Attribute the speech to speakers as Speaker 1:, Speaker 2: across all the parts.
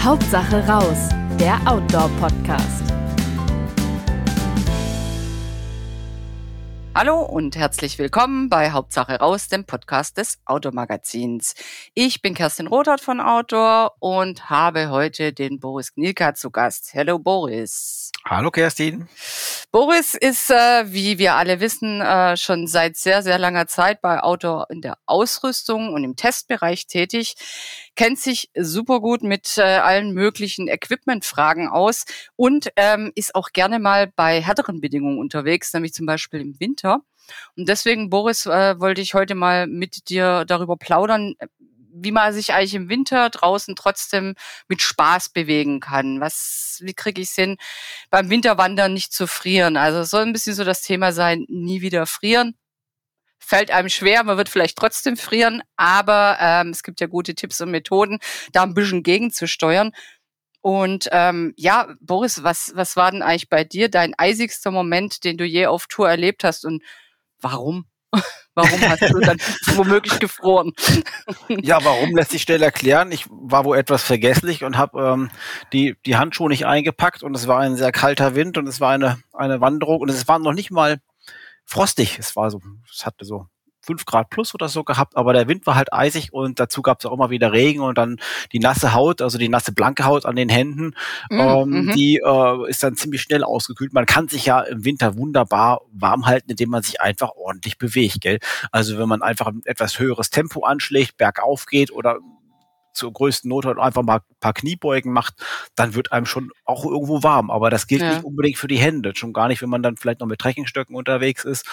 Speaker 1: Hauptsache raus, der Outdoor-Podcast.
Speaker 2: Hallo und herzlich willkommen bei Hauptsache raus, dem Podcast des Outdoor-Magazins. Ich bin Kerstin Rothart von Outdoor und habe heute den Boris Gnilka zu Gast. Hallo Boris.
Speaker 3: Hallo Kerstin.
Speaker 2: Boris ist, wie wir alle wissen, schon seit sehr, sehr langer Zeit bei Outdoor in der Ausrüstung und im Testbereich tätig, kennt sich super gut mit allen möglichen Equipment-Fragen aus und ist auch gerne mal bei härteren Bedingungen unterwegs, nämlich zum Beispiel im Winter. Und deswegen, Boris, wollte ich heute mal mit dir darüber plaudern, wie man sich eigentlich im Winter draußen trotzdem mit Spaß bewegen kann. Wie kriege ich es hin, beim Winterwandern nicht zu frieren? Also es soll ein bisschen so das Thema sein, nie wieder frieren. Fällt einem schwer, man wird vielleicht trotzdem frieren, aber es gibt ja gute Tipps und Methoden, da ein bisschen gegenzusteuern. Und Boris, was war denn eigentlich bei dir dein eisigster Moment, den du je auf Tour erlebt hast und warum? Warum hast du dann womöglich gefroren?
Speaker 3: Ja, warum lässt sich schnell erklären. Ich war wohl etwas vergesslich und habe die Handschuhe nicht eingepackt und es war ein sehr kalter Wind und es war eine Wanderung und es war noch nicht mal frostig. Es hatte so 5 Grad plus oder so gehabt, aber der Wind war halt eisig und dazu gab es auch immer wieder Regen und dann die nasse Haut, also die nasse blanke Haut an den Händen, die ist dann ziemlich schnell ausgekühlt. Man kann sich ja im Winter wunderbar warm halten, indem man sich einfach ordentlich bewegt, gell? Also wenn man einfach ein etwas höheres Tempo anschlägt, bergauf geht oder zur größten Not halt einfach mal ein paar Kniebeugen macht, dann wird einem schon auch irgendwo warm. Aber das gilt nicht unbedingt für die Hände. Schon gar nicht, wenn man dann vielleicht noch mit Trekkingstöcken unterwegs ist.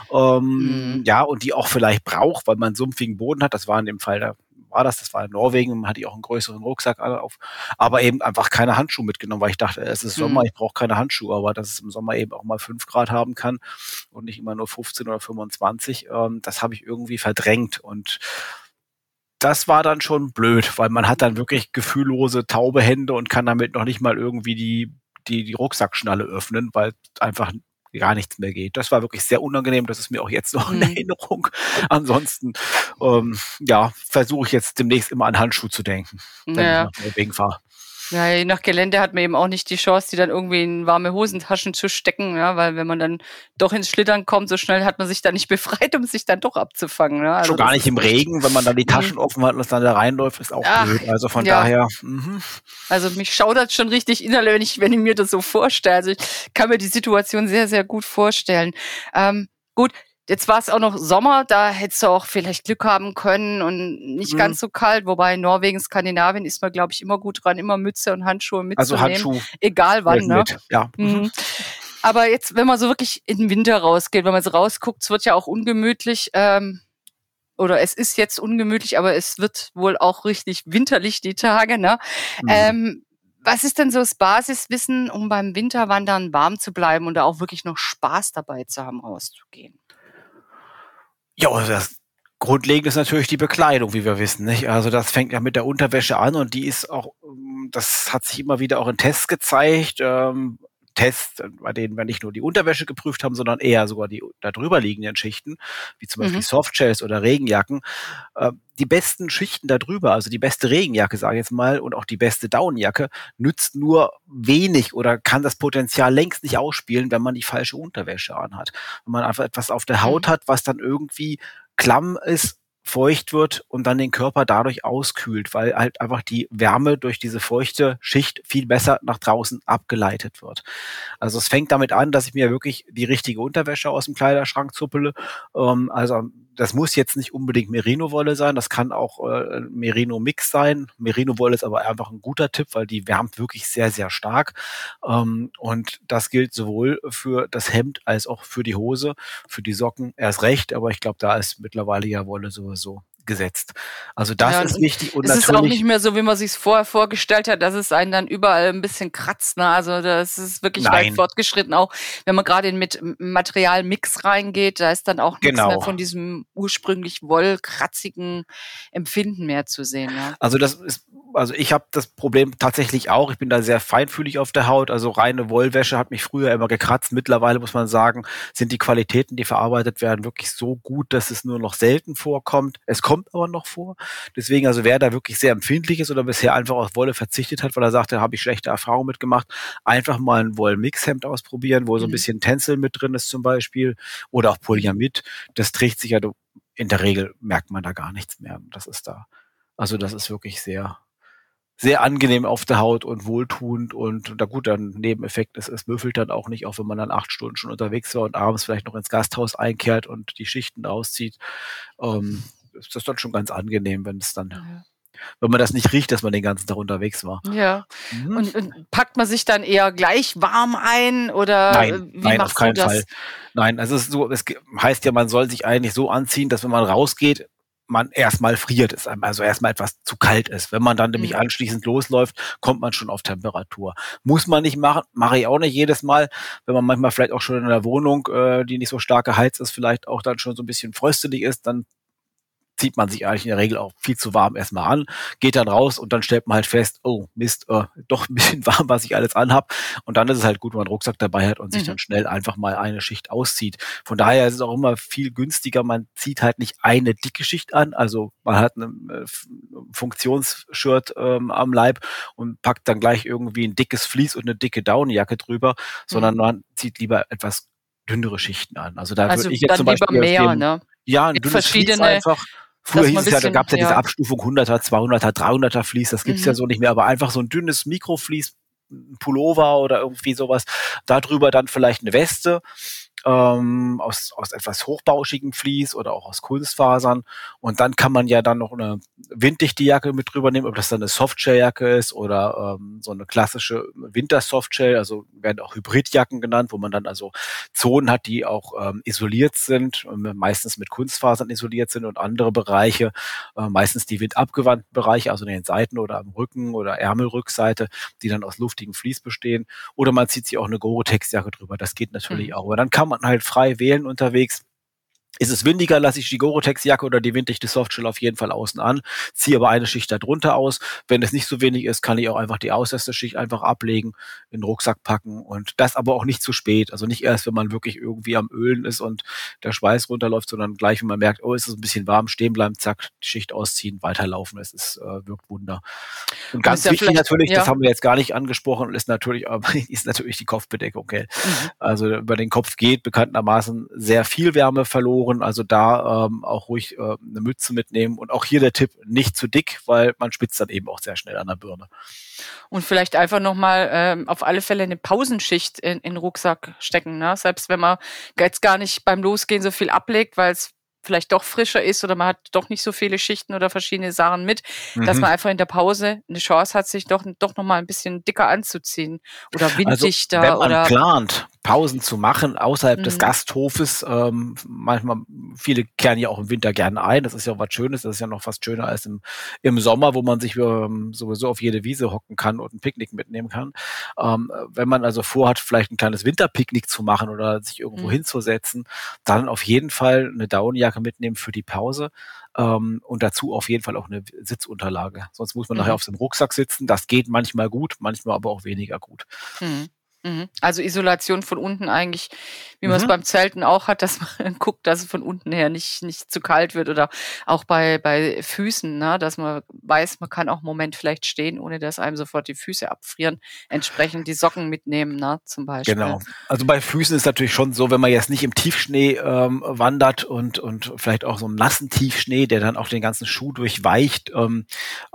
Speaker 3: Ja, und die auch vielleicht braucht, weil man einen sumpfigen Boden hat. Das war in dem Fall, das war in Norwegen, man hatte ich auch einen größeren Rucksack auf, aber eben einfach keine Handschuhe mitgenommen, weil ich dachte, es ist Sommer, ich brauche keine Handschuhe, aber dass es im Sommer eben auch mal 5 Grad haben kann und nicht immer nur 15 oder 25, das habe ich irgendwie verdrängt und das war dann schon blöd, weil man hat dann wirklich gefühllose, taube Hände und kann damit noch nicht mal irgendwie die Rucksackschnalle öffnen, weil einfach gar nichts mehr geht. Das war wirklich sehr unangenehm. Das ist mir auch jetzt noch in Erinnerung. Ansonsten, versuche ich jetzt demnächst immer an Handschuhe zu denken, wenn ich nach Norwegen fahre.
Speaker 2: Ja, je nach Gelände hat man eben auch nicht die Chance, die dann irgendwie in warme Hosentaschen zu stecken, ja, weil wenn man dann doch ins Schlittern kommt, so schnell hat man sich dann nicht befreit, um sich dann doch abzufangen. Ja. Also
Speaker 3: schon gar nicht im Regen, wenn man dann die Taschen offen hat und es dann da reinläuft, ist auch blöd. Also von daher.
Speaker 2: Also mich schaudert schon richtig innerlich, wenn ich mir das so vorstelle. Also ich kann mir die Situation sehr, sehr gut vorstellen. Gut. Jetzt war es auch noch Sommer, da hättest du auch vielleicht Glück haben können und nicht ganz so kalt, wobei in Norwegen, Skandinavien ist man, glaube ich, immer gut dran, immer Mütze und Handschuhe mitzunehmen.
Speaker 3: Also Handschuhe.
Speaker 2: Egal wann, ne?
Speaker 3: Ja.
Speaker 2: Aber jetzt, wenn man so wirklich in den Winter rausgeht, wenn man so rausguckt, es wird ja auch ungemütlich, oder es ist jetzt ungemütlich, aber es wird wohl auch richtig winterlich die Tage, ne? Was ist denn so das Basiswissen, um beim Winterwandern warm zu bleiben und da auch wirklich noch Spaß dabei zu haben, rauszugehen?
Speaker 3: Ja, das Grundlegende ist natürlich die Bekleidung, wie wir wissen, nicht? Also das fängt ja mit der Unterwäsche an und die ist auch, das hat sich immer wieder auch in Tests gezeigt, Tests, bei denen wir nicht nur die Unterwäsche geprüft haben, sondern eher sogar die da drüber liegenden Schichten, wie zum Beispiel Softshells oder Regenjacken. Die besten Schichten da drüber, also die beste Regenjacke, sage ich jetzt mal, und auch die beste Daunenjacke, nützt nur wenig oder kann das Potenzial längst nicht ausspielen, wenn man die falsche Unterwäsche anhat. Wenn man einfach etwas auf der Haut hat, was dann irgendwie klamm ist, feucht wird und dann den Körper dadurch auskühlt, weil halt einfach die Wärme durch diese feuchte Schicht viel besser nach draußen abgeleitet wird. Also es fängt damit an, dass ich mir wirklich die richtige Unterwäsche aus dem Kleiderschrank zuppele. Also das muss jetzt nicht unbedingt Merino-Wolle sein, das kann auch Merino-Mix sein. Merino-Wolle ist aber einfach ein guter Tipp, weil die wärmt wirklich sehr, sehr stark. Und das gilt sowohl für das Hemd als auch für die Hose, für die Socken erst recht, aber ich glaube, da ist mittlerweile ja Wolle sowieso gesetzt. Also das ist wichtig. Und
Speaker 2: es ist auch nicht mehr so, wie man sich es vorher vorgestellt hat, dass es einen dann überall ein bisschen kratzt. Ne? Also das ist wirklich weit fortgeschritten. Auch wenn man gerade mit Materialmix reingeht, da ist dann auch nichts mehr von diesem ursprünglich wollkratzigen Empfinden mehr zu sehen. Ja?
Speaker 3: Also das ist also ich habe das Problem tatsächlich auch. Ich bin da sehr feinfühlig auf der Haut. Also reine Wollwäsche hat mich früher immer gekratzt. Mittlerweile muss man sagen, sind die Qualitäten, die verarbeitet werden, wirklich so gut, dass es nur noch selten vorkommt. Es kommt aber noch vor. Deswegen, also wer da wirklich sehr empfindlich ist oder bisher einfach auf Wolle verzichtet hat, weil er sagte, habe ich schlechte Erfahrungen mitgemacht, einfach mal ein Wollmixhemd ausprobieren, wo so ein bisschen Tencel mit drin ist zum Beispiel oder auch Polyamid. Das trägt sich ja, in der Regel merkt man da gar nichts mehr. Das ist da. Also das ist wirklich sehr, sehr angenehm auf der Haut und wohltuend und da gut, dann Nebeneffekt ist, es müffelt dann auch nicht, auch wenn man dann 8 Stunden schon unterwegs war und abends vielleicht noch ins Gasthaus einkehrt und die Schichten auszieht. Ist das dann schon ganz angenehm, wenn es dann, wenn man das nicht riecht, dass man den ganzen Tag unterwegs war.
Speaker 2: Ja. Und packt man sich dann eher gleich warm ein oder
Speaker 3: Nein,
Speaker 2: wie
Speaker 3: nein, auf
Speaker 2: machst du
Speaker 3: keinen
Speaker 2: das?
Speaker 3: Fall. Nein, also es ist so, heißt ja, man soll sich eigentlich so anziehen, dass wenn man rausgeht, man erstmal friert, ist also erstmal etwas zu kalt ist. Wenn man dann nämlich anschließend losläuft, kommt man schon auf Temperatur. Muss man nicht machen, mache ich auch nicht jedes Mal, wenn man manchmal vielleicht auch schon in einer Wohnung, die nicht so stark geheizt ist, vielleicht auch dann schon so ein bisschen fröstelig ist, dann zieht man sich eigentlich in der Regel auch viel zu warm erstmal an, geht dann raus und dann stellt man halt fest, oh Mist, doch ein bisschen warm, was ich alles anhab. Und dann ist es halt gut, wenn man einen Rucksack dabei hat und sich dann schnell einfach mal eine Schicht auszieht. Von daher ist es auch immer viel günstiger, man zieht halt nicht eine dicke Schicht an, also man hat ein Funktionsshirt am Leib und packt dann gleich irgendwie ein dickes Vlies und eine dicke Daunenjacke drüber, sondern man zieht lieber etwas dünnere Schichten an. Also da würde ich jetzt
Speaker 2: dann
Speaker 3: zum
Speaker 2: lieber
Speaker 3: Beispiel
Speaker 2: mehr, ne?
Speaker 3: ja, ein
Speaker 2: Mit
Speaker 3: dünnes Vlies
Speaker 2: verschiedene,
Speaker 3: einfach. Früher hieß es ja, da gab es ja diese
Speaker 2: ja.
Speaker 3: Abstufung 100er, 200er, 300er Vlies, das gibt's ja so nicht mehr, aber einfach so ein dünnes Mikrovlies, ein Pullover oder irgendwie sowas, darüber dann vielleicht eine Weste, aus etwas hochbauschigem Vlies oder auch aus Kunstfasern. Und dann kann man ja dann noch eine winddichte Jacke mit drüber nehmen, ob das dann eine Softshell-Jacke ist oder so eine klassische Winter-Softshell, also werden auch Hybridjacken genannt, wo man dann also Zonen hat, die auch isoliert sind, meistens mit Kunstfasern isoliert sind und andere Bereiche, meistens die windabgewandten Bereiche, also in den Seiten oder am Rücken oder Ärmelrückseite, die dann aus luftigem Vlies bestehen. Oder man zieht sich auch eine Gore-Tex-Jacke drüber, das geht natürlich auch. Aber dann kann man halt frei wählen unterwegs. Ist es windiger, lasse ich die Gore-Tex-Jacke oder die winddichte Softshell auf jeden Fall außen an, ziehe aber eine Schicht darunter aus. Wenn es nicht so windig ist, kann ich auch einfach die äußerste Schicht einfach ablegen, in den Rucksack packen und das aber auch nicht zu spät. Also nicht erst, wenn man wirklich irgendwie am Ölen ist und der Schweiß runterläuft, sondern gleich, wenn man merkt, oh, ist es ein bisschen warm, stehen bleiben, zack, die Schicht ausziehen, weiterlaufen. Es ist, wirkt Wunder. Und ganz wichtig natürlich, das haben wir jetzt gar nicht angesprochen, ist natürlich die Kopfbedeckung. Okay? Also über den Kopf geht bekanntermaßen sehr viel Wärme verloren. Also da auch ruhig eine Mütze mitnehmen. Und auch hier der Tipp, nicht zu dick, weil man spitzt dann eben auch sehr schnell an der Birne.
Speaker 2: Und vielleicht einfach nochmal auf alle Fälle eine Pausenschicht in den Rucksack stecken. Ne? Selbst wenn man jetzt gar nicht beim Losgehen so viel ablegt, weil es vielleicht doch frischer ist oder man hat doch nicht so viele Schichten oder verschiedene Sachen mit, dass man einfach in der Pause eine Chance hat, sich doch noch mal ein bisschen dicker anzuziehen oder winddichter.
Speaker 3: Also, wenn man plant, Pausen zu machen außerhalb des Gasthofes, manchmal, viele kehren ja auch im Winter gerne ein, das ist ja auch was Schönes, das ist ja noch fast schöner als im Sommer, wo man sich sowieso auf jede Wiese hocken kann und ein Picknick mitnehmen kann. Wenn man also vorhat, vielleicht ein kleines Winterpicknick zu machen oder sich irgendwo hinzusetzen, dann auf jeden Fall eine Daunenjacke mitnehmen für die Pause und dazu auf jeden Fall auch eine Sitzunterlage. Sonst muss man nachher auf dem Rucksack sitzen. Das geht manchmal gut, manchmal aber auch weniger gut.
Speaker 2: Also Isolation von unten eigentlich, wie man es beim Zelten auch hat, dass man guckt, dass es von unten her nicht zu kalt wird oder auch bei Füßen, ne, dass man weiß, man kann auch einen Moment vielleicht stehen, ohne dass einem sofort die Füße abfrieren, entsprechend die Socken mitnehmen, ne, zum Beispiel.
Speaker 3: Genau. Also bei Füßen ist natürlich schon so, wenn man jetzt nicht im Tiefschnee wandert und vielleicht auch so einen nassen Tiefschnee, der dann auch den ganzen Schuh durchweicht, dann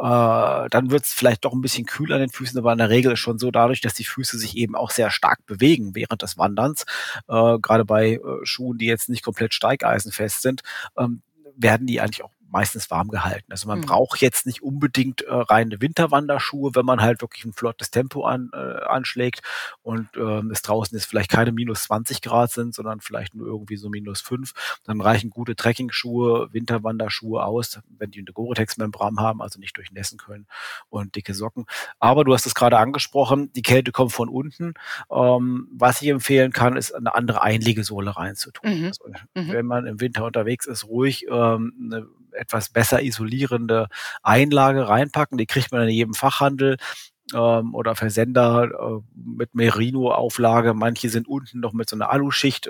Speaker 3: wird es vielleicht doch ein bisschen kühl an den Füßen, aber in der Regel ist schon so dadurch, dass die Füße sich eben auch sehr stark bewegen während des Wanderns, gerade bei Schuhen, die jetzt nicht komplett steigeisenfest sind, werden die eigentlich auch meistens warm gehalten. Also man braucht jetzt nicht unbedingt reine Winterwanderschuhe, wenn man halt wirklich ein flottes Tempo anschlägt und es draußen jetzt vielleicht keine minus 20 Grad sind, sondern vielleicht nur irgendwie so minus 5. Dann reichen gute Trekkingschuhe, Winterwanderschuhe aus, wenn die eine Gore-Tex-Membran haben, also nicht durchnässen können und dicke Socken. Aber du hast es gerade angesprochen, die Kälte kommt von unten. Was ich empfehlen kann, ist eine andere Einlegesohle reinzutun. Also, wenn man im Winter unterwegs ist, ruhig eine etwas besser isolierende Einlage reinpacken. Die kriegt man in jedem Fachhandel oder Versender mit Merino-Auflage. Manche sind unten noch mit so einer Aluschicht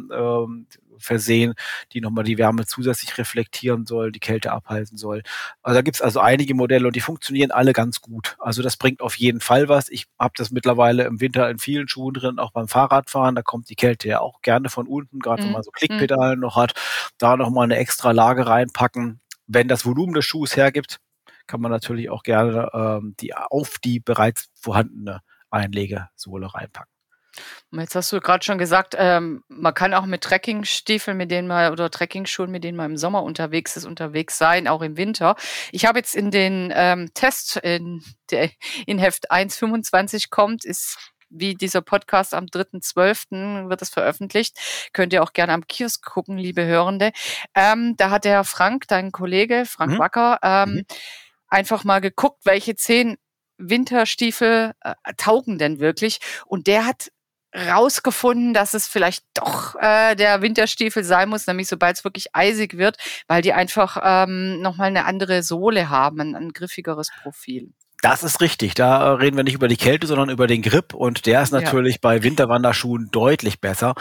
Speaker 3: versehen, die nochmal die Wärme zusätzlich reflektieren soll, die Kälte abhalten soll. Also da gibt's also einige Modelle und die funktionieren alle ganz gut. Also das bringt auf jeden Fall was. Ich habe das mittlerweile im Winter in vielen Schuhen drin, auch beim Fahrradfahren. Da kommt die Kälte ja auch gerne von unten, gerade wenn man so Klickpedalen noch hat. Da nochmal eine extra Lage reinpacken. Wenn das Volumen des Schuhs hergibt, kann man natürlich auch gerne die bereits vorhandene Einlegesohle reinpacken.
Speaker 2: Jetzt hast du gerade schon gesagt, man kann auch mit Trekkingstiefeln, oder Trekkingschuhen, mit denen man im Sommer unterwegs ist, unterwegs sein, auch im Winter. Ich habe jetzt in den Test, der in Heft 1.25 kommt, ist wie dieser Podcast am 3.12. wird es veröffentlicht. Könnt ihr auch gerne am Kiosk gucken, liebe Hörende. Da hat der Frank, dein Kollege, Frank Wacker, einfach mal geguckt, welche 10 Winterstiefel taugen denn wirklich. Und der hat rausgefunden, dass es vielleicht doch der Winterstiefel sein muss, nämlich sobald es wirklich eisig wird, weil die einfach nochmal eine andere Sohle haben, ein griffigeres Profil.
Speaker 3: Das ist richtig. Da reden wir nicht über die Kälte, sondern über den Grip. Und der ist natürlich bei Winterwanderschuhen deutlich besser.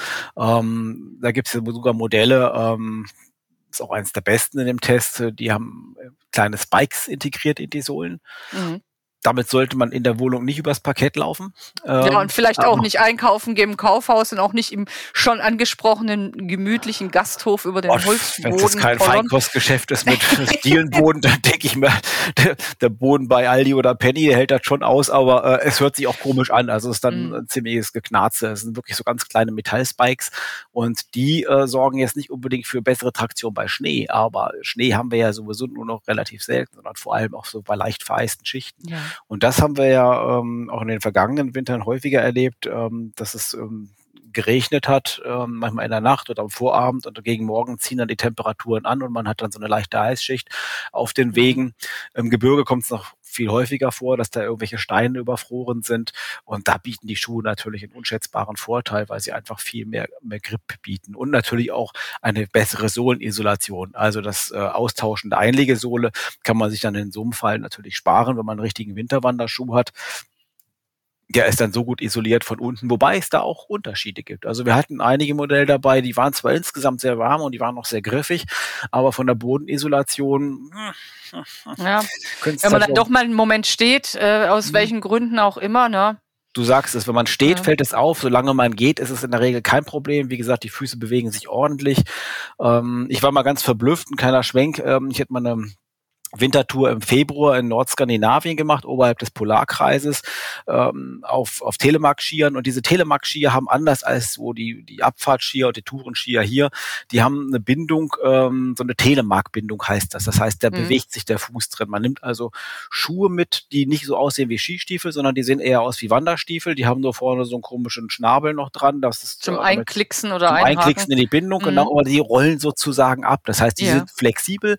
Speaker 3: Da gibt es ja sogar Modelle, ist auch eines der besten in dem Test, die haben kleine Spikes integriert in die Sohlen. Damit sollte man in der Wohnung nicht übers Parkett laufen.
Speaker 2: Ja, und vielleicht auch nicht einkaufen gehen im Kaufhaus und auch nicht im schon angesprochenen gemütlichen Gasthof über den Holzboden.
Speaker 3: Wenn es kein Feinkostgeschäft ist mit Dielenboden, dann denke ich mir, der Boden bei Aldi oder Penny, der hält das schon aus, aber es hört sich auch komisch an. Also es ist dann ein ziemliches Geknarze. Es sind wirklich so ganz kleine Metallspikes und die sorgen jetzt nicht unbedingt für bessere Traktion bei Schnee, aber Schnee haben wir ja sowieso nur noch relativ selten, sondern vor allem auch so bei leicht vereisten Schichten. Ja. Und das haben wir ja auch in den vergangenen Wintern häufiger erlebt, dass es geregnet hat, manchmal in der Nacht oder am Vorabend und gegen Morgen ziehen dann die Temperaturen an und man hat dann so eine leichte Eisschicht auf den Wegen. Im Gebirge kommt es noch viel häufiger vor, dass da irgendwelche Steine überfroren sind und da bieten die Schuhe natürlich einen unschätzbaren Vorteil, weil sie einfach viel mehr Grip bieten und natürlich auch eine bessere Sohlenisolation. Also das Austauschen der Einlegesohle kann man sich dann in so einem Fall natürlich sparen, wenn man einen richtigen Winterwanderschuh hat. Der ist dann so gut isoliert von unten, wobei es da auch Unterschiede gibt. Also wir hatten einige Modelle dabei, die waren zwar insgesamt sehr warm und die waren auch sehr griffig, aber von der Bodenisolation
Speaker 2: wenn man dann doch mal einen Moment steht, aus welchen Gründen auch immer, ne?
Speaker 3: Du sagst es, wenn man steht, fällt es auf. Solange man geht, ist es in der Regel kein Problem. Wie gesagt, die Füße bewegen sich ordentlich. Ich war mal ganz verblüfft, ein kleiner Schwenk. Ich hätte mal eine Wintertour im Februar in Nordskandinavien gemacht, oberhalb des Polarkreises, auf Telemark-Skiern. Und diese Telemark-Skier haben anders als so die Abfahrtsskier und die Tourenskier hier, die haben eine Bindung, so eine Telemark-Bindung heißt das. Das heißt, da bewegt sich der Fuß drin. Man nimmt also Schuhe mit, die nicht so aussehen wie Skistiefel, sondern die sehen eher aus wie Wanderstiefel. Die haben nur vorne so einen komischen Schnabel noch dran. Das ist
Speaker 2: zum Einklicksen oder
Speaker 3: zum Einklicksen in die Bindung, genau. Aber die rollen sozusagen ab. Das heißt, die sind flexibel.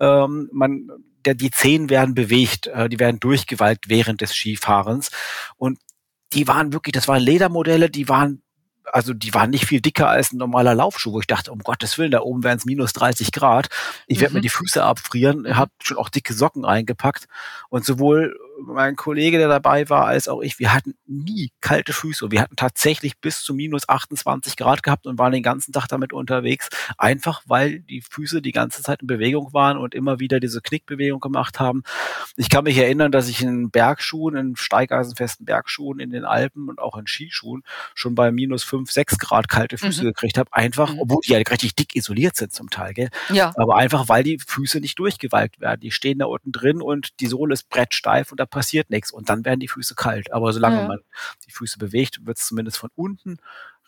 Speaker 3: Die Zehen werden bewegt, die werden durchgewalkt während des Skifahrens. Und die waren wirklich, das waren Ledermodelle, die waren nicht viel dicker als ein normaler Laufschuh, wo ich dachte, um Gottes Willen, da oben wären es minus 30 Grad. Ich werde mir die Füße abfrieren, habe schon auch dicke Socken eingepackt. Und sowohl mein Kollege, der dabei war, als auch ich, wir hatten nie kalte Füße. Wir hatten tatsächlich bis zu minus 28 Grad gehabt und waren den ganzen Tag damit unterwegs. Einfach, weil die Füße die ganze Zeit in Bewegung waren und immer wieder diese Knickbewegung gemacht haben. Ich kann mich erinnern, dass ich in Bergschuhen, in steigeisenfesten Bergschuhen in den Alpen und auch in Skischuhen schon bei minus 5, 6 Grad kalte Füße gekriegt habe. Einfach, obwohl die ja richtig dick isoliert sind zum Teil, gell? Ja. Aber einfach, weil die Füße nicht durchgewalkt werden. Die stehen da unten drin und die Sohle ist brettsteif und da passiert nichts. Und dann werden die Füße kalt. Aber solange man die Füße bewegt, wird es zumindest von unten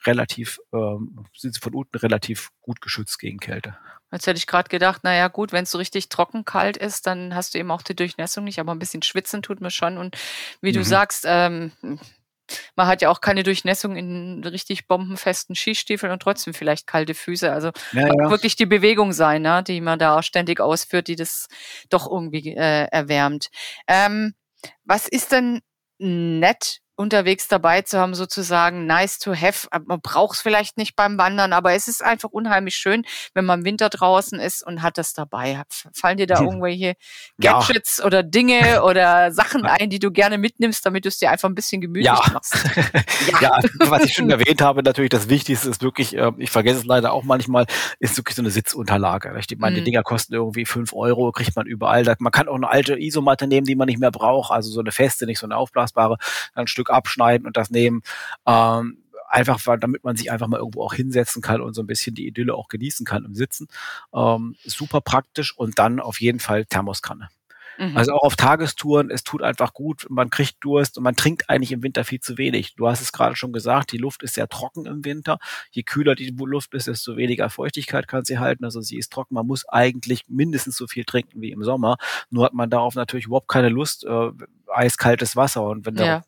Speaker 3: sind sie von unten relativ gut geschützt gegen Kälte.
Speaker 2: Jetzt hätte ich gerade gedacht, naja gut, wenn es so richtig trocken kalt ist, dann hast du eben auch die Durchnässung nicht, aber ein bisschen schwitzen tut mir schon. Und wie du sagst, man hat ja auch keine Durchnässung in richtig bombenfesten Skistiefeln und trotzdem vielleicht kalte Füße. Also mag wirklich die Bewegung sein, ne, die man da ständig ausführt, die das doch irgendwie erwärmt. Was ist denn nett unterwegs dabei zu haben, sozusagen nice to have. Man braucht es vielleicht nicht beim Wandern, aber es ist einfach unheimlich schön, wenn man im Winter draußen ist und hat das dabei. Fallen dir da irgendwelche Gadgets oder Dinge oder Sachen ein, die du gerne mitnimmst, damit du es dir einfach ein bisschen gemütlich machst?
Speaker 3: Ja, was ich schon erwähnt habe, natürlich das Wichtigste ist wirklich, ich vergesse es leider auch manchmal, ist wirklich so eine Sitzunterlage. Ich meine, die Dinger kosten irgendwie 5 €, kriegt man überall. Man kann auch eine alte Isomatte nehmen, die man nicht mehr braucht, also so eine feste, nicht so eine aufblasbare, ein Stück abschneiden und das nehmen. Einfach, damit man sich einfach mal irgendwo auch hinsetzen kann und so ein bisschen die Idylle auch genießen kann im Sitzen. Super praktisch und dann auf jeden Fall Thermoskanne. Also auch auf Tagestouren, es tut einfach gut, man kriegt Durst und man trinkt eigentlich im Winter viel zu wenig. Du hast es gerade schon gesagt, die Luft ist sehr trocken im Winter. Je kühler die Luft ist, desto weniger Feuchtigkeit kann sie halten. Also sie ist trocken. Man muss eigentlich mindestens so viel trinken wie im Sommer. Nur hat man darauf natürlich überhaupt keine Lust. Eiskaltes Wasser und wenn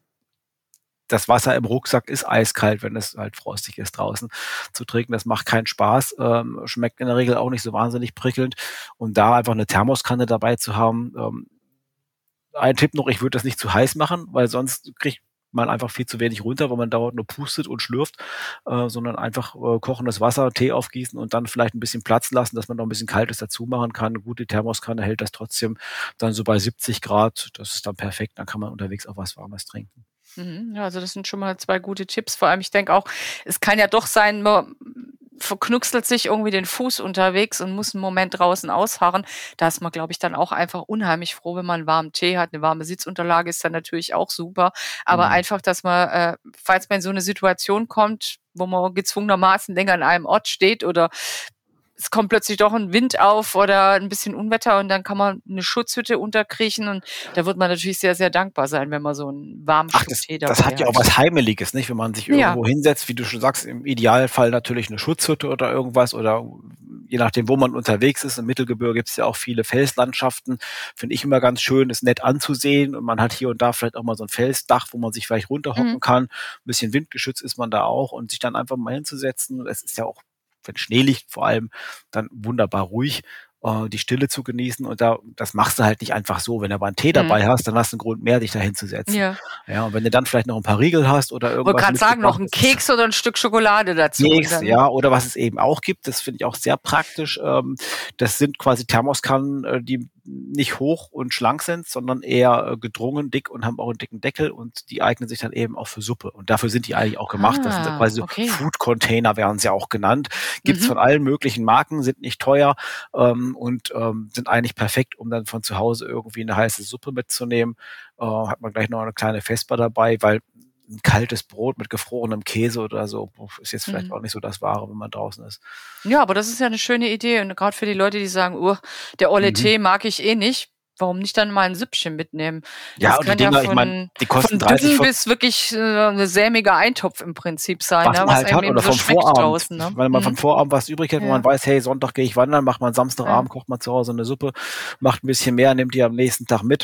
Speaker 3: das Wasser im Rucksack ist eiskalt, wenn es halt frostig ist draußen zu trinken. Das macht keinen Spaß, schmeckt in der Regel auch nicht so wahnsinnig prickelnd. Und da einfach eine Thermoskanne dabei zu haben. Ein Tipp noch, ich würde das nicht zu heiß machen, weil sonst kriegt man einfach viel zu wenig runter, weil man dauernd nur pustet und schlürft, sondern einfach kochendes Wasser, Tee aufgießen und dann vielleicht ein bisschen Platz lassen, dass man noch ein bisschen Kaltes dazu machen kann. Eine gute Thermoskanne hält das trotzdem dann so bei 70 Grad. Das ist dann perfekt, dann kann man unterwegs auch was Warmes trinken.
Speaker 2: Ja, also das sind schon mal 2 gute Tipps. Vor allem, ich denke auch, es kann ja doch sein, man verknuckselt sich irgendwie den Fuß unterwegs und muss einen Moment draußen ausharren. Da ist man, glaube ich, dann auch einfach unheimlich froh, wenn man einen warmen Tee hat. Eine warme Sitzunterlage ist dann natürlich auch super. Aber einfach, dass man, falls man in so eine Situation kommt, wo man gezwungenermaßen länger an einem Ort steht oder es kommt plötzlich doch ein Wind auf oder ein bisschen Unwetter und dann kann man eine Schutzhütte unterkriechen und da wird man natürlich sehr, sehr dankbar sein, wenn man so einen warmen Schluck Tee dabei hat.
Speaker 3: Das hat ja auch was Heimeliges, nicht? Wenn man sich irgendwo hinsetzt, wie du schon sagst, im Idealfall natürlich eine Schutzhütte oder irgendwas oder je nachdem, wo man unterwegs ist. Im Mittelgebirge gibt es ja auch viele Felslandschaften. Finde ich immer ganz schön, ist nett anzusehen und man hat hier und da vielleicht auch mal so ein Felsdach, wo man sich vielleicht runterhocken kann. Ein bisschen windgeschützt ist man da auch und sich dann einfach mal hinzusetzen. Es ist ja auch, wenn Schnee liegt, vor allem dann wunderbar ruhig, die Stille zu genießen und das machst du halt nicht einfach so. Wenn du aber einen Tee dabei hast, dann hast du einen Grund mehr, dich da hinzusetzen. Ja, und wenn du dann vielleicht noch ein paar Riegel hast oder irgendwas.
Speaker 2: Ich wollte gerade sagen, noch einen Keks oder ein Stück Schokolade dazu.
Speaker 3: Keks, ja, oder was es eben auch gibt, das finde ich auch sehr praktisch, das sind quasi Thermoskannen, die nicht hoch und schlank sind, sondern eher gedrungen, dick und haben auch einen dicken Deckel und die eignen sich dann eben auch für Suppe. Und dafür sind die eigentlich auch gemacht. Das sind quasi so Food-Container, werden sie auch genannt. Gibt's von allen möglichen Marken, sind nicht teuer und sind eigentlich perfekt, um dann von zu Hause irgendwie eine heiße Suppe mitzunehmen. Hat man gleich noch eine kleine Vesper dabei, weil ein kaltes Brot mit gefrorenem Käse oder so ist jetzt vielleicht auch nicht so das Wahre, wenn man draußen ist.
Speaker 2: Ja, aber das ist ja eine schöne Idee. Und gerade für die Leute, die sagen, der olle Tee mag ich eh nicht, warum nicht dann mal ein Süppchen mitnehmen?
Speaker 3: Ja,
Speaker 2: das
Speaker 3: und
Speaker 2: kann
Speaker 3: die Dinger,
Speaker 2: ja
Speaker 3: ich meine, die kosten
Speaker 2: von
Speaker 3: 30
Speaker 2: dünn bis wirklich ein sämiger Eintopf im Prinzip sein,
Speaker 3: was
Speaker 2: ne?
Speaker 3: man halt hat,
Speaker 2: eben
Speaker 3: oder
Speaker 2: so
Speaker 3: vom
Speaker 2: schmeckt
Speaker 3: Vorabend.
Speaker 2: draußen. Ne?
Speaker 3: Weil man vom Vorabend was übrig hat, wo man weiß, hey, Sonntag gehe ich wandern, macht man Samstagabend, kocht man zu Hause eine Suppe, macht ein bisschen mehr, nimmt die am nächsten Tag mit.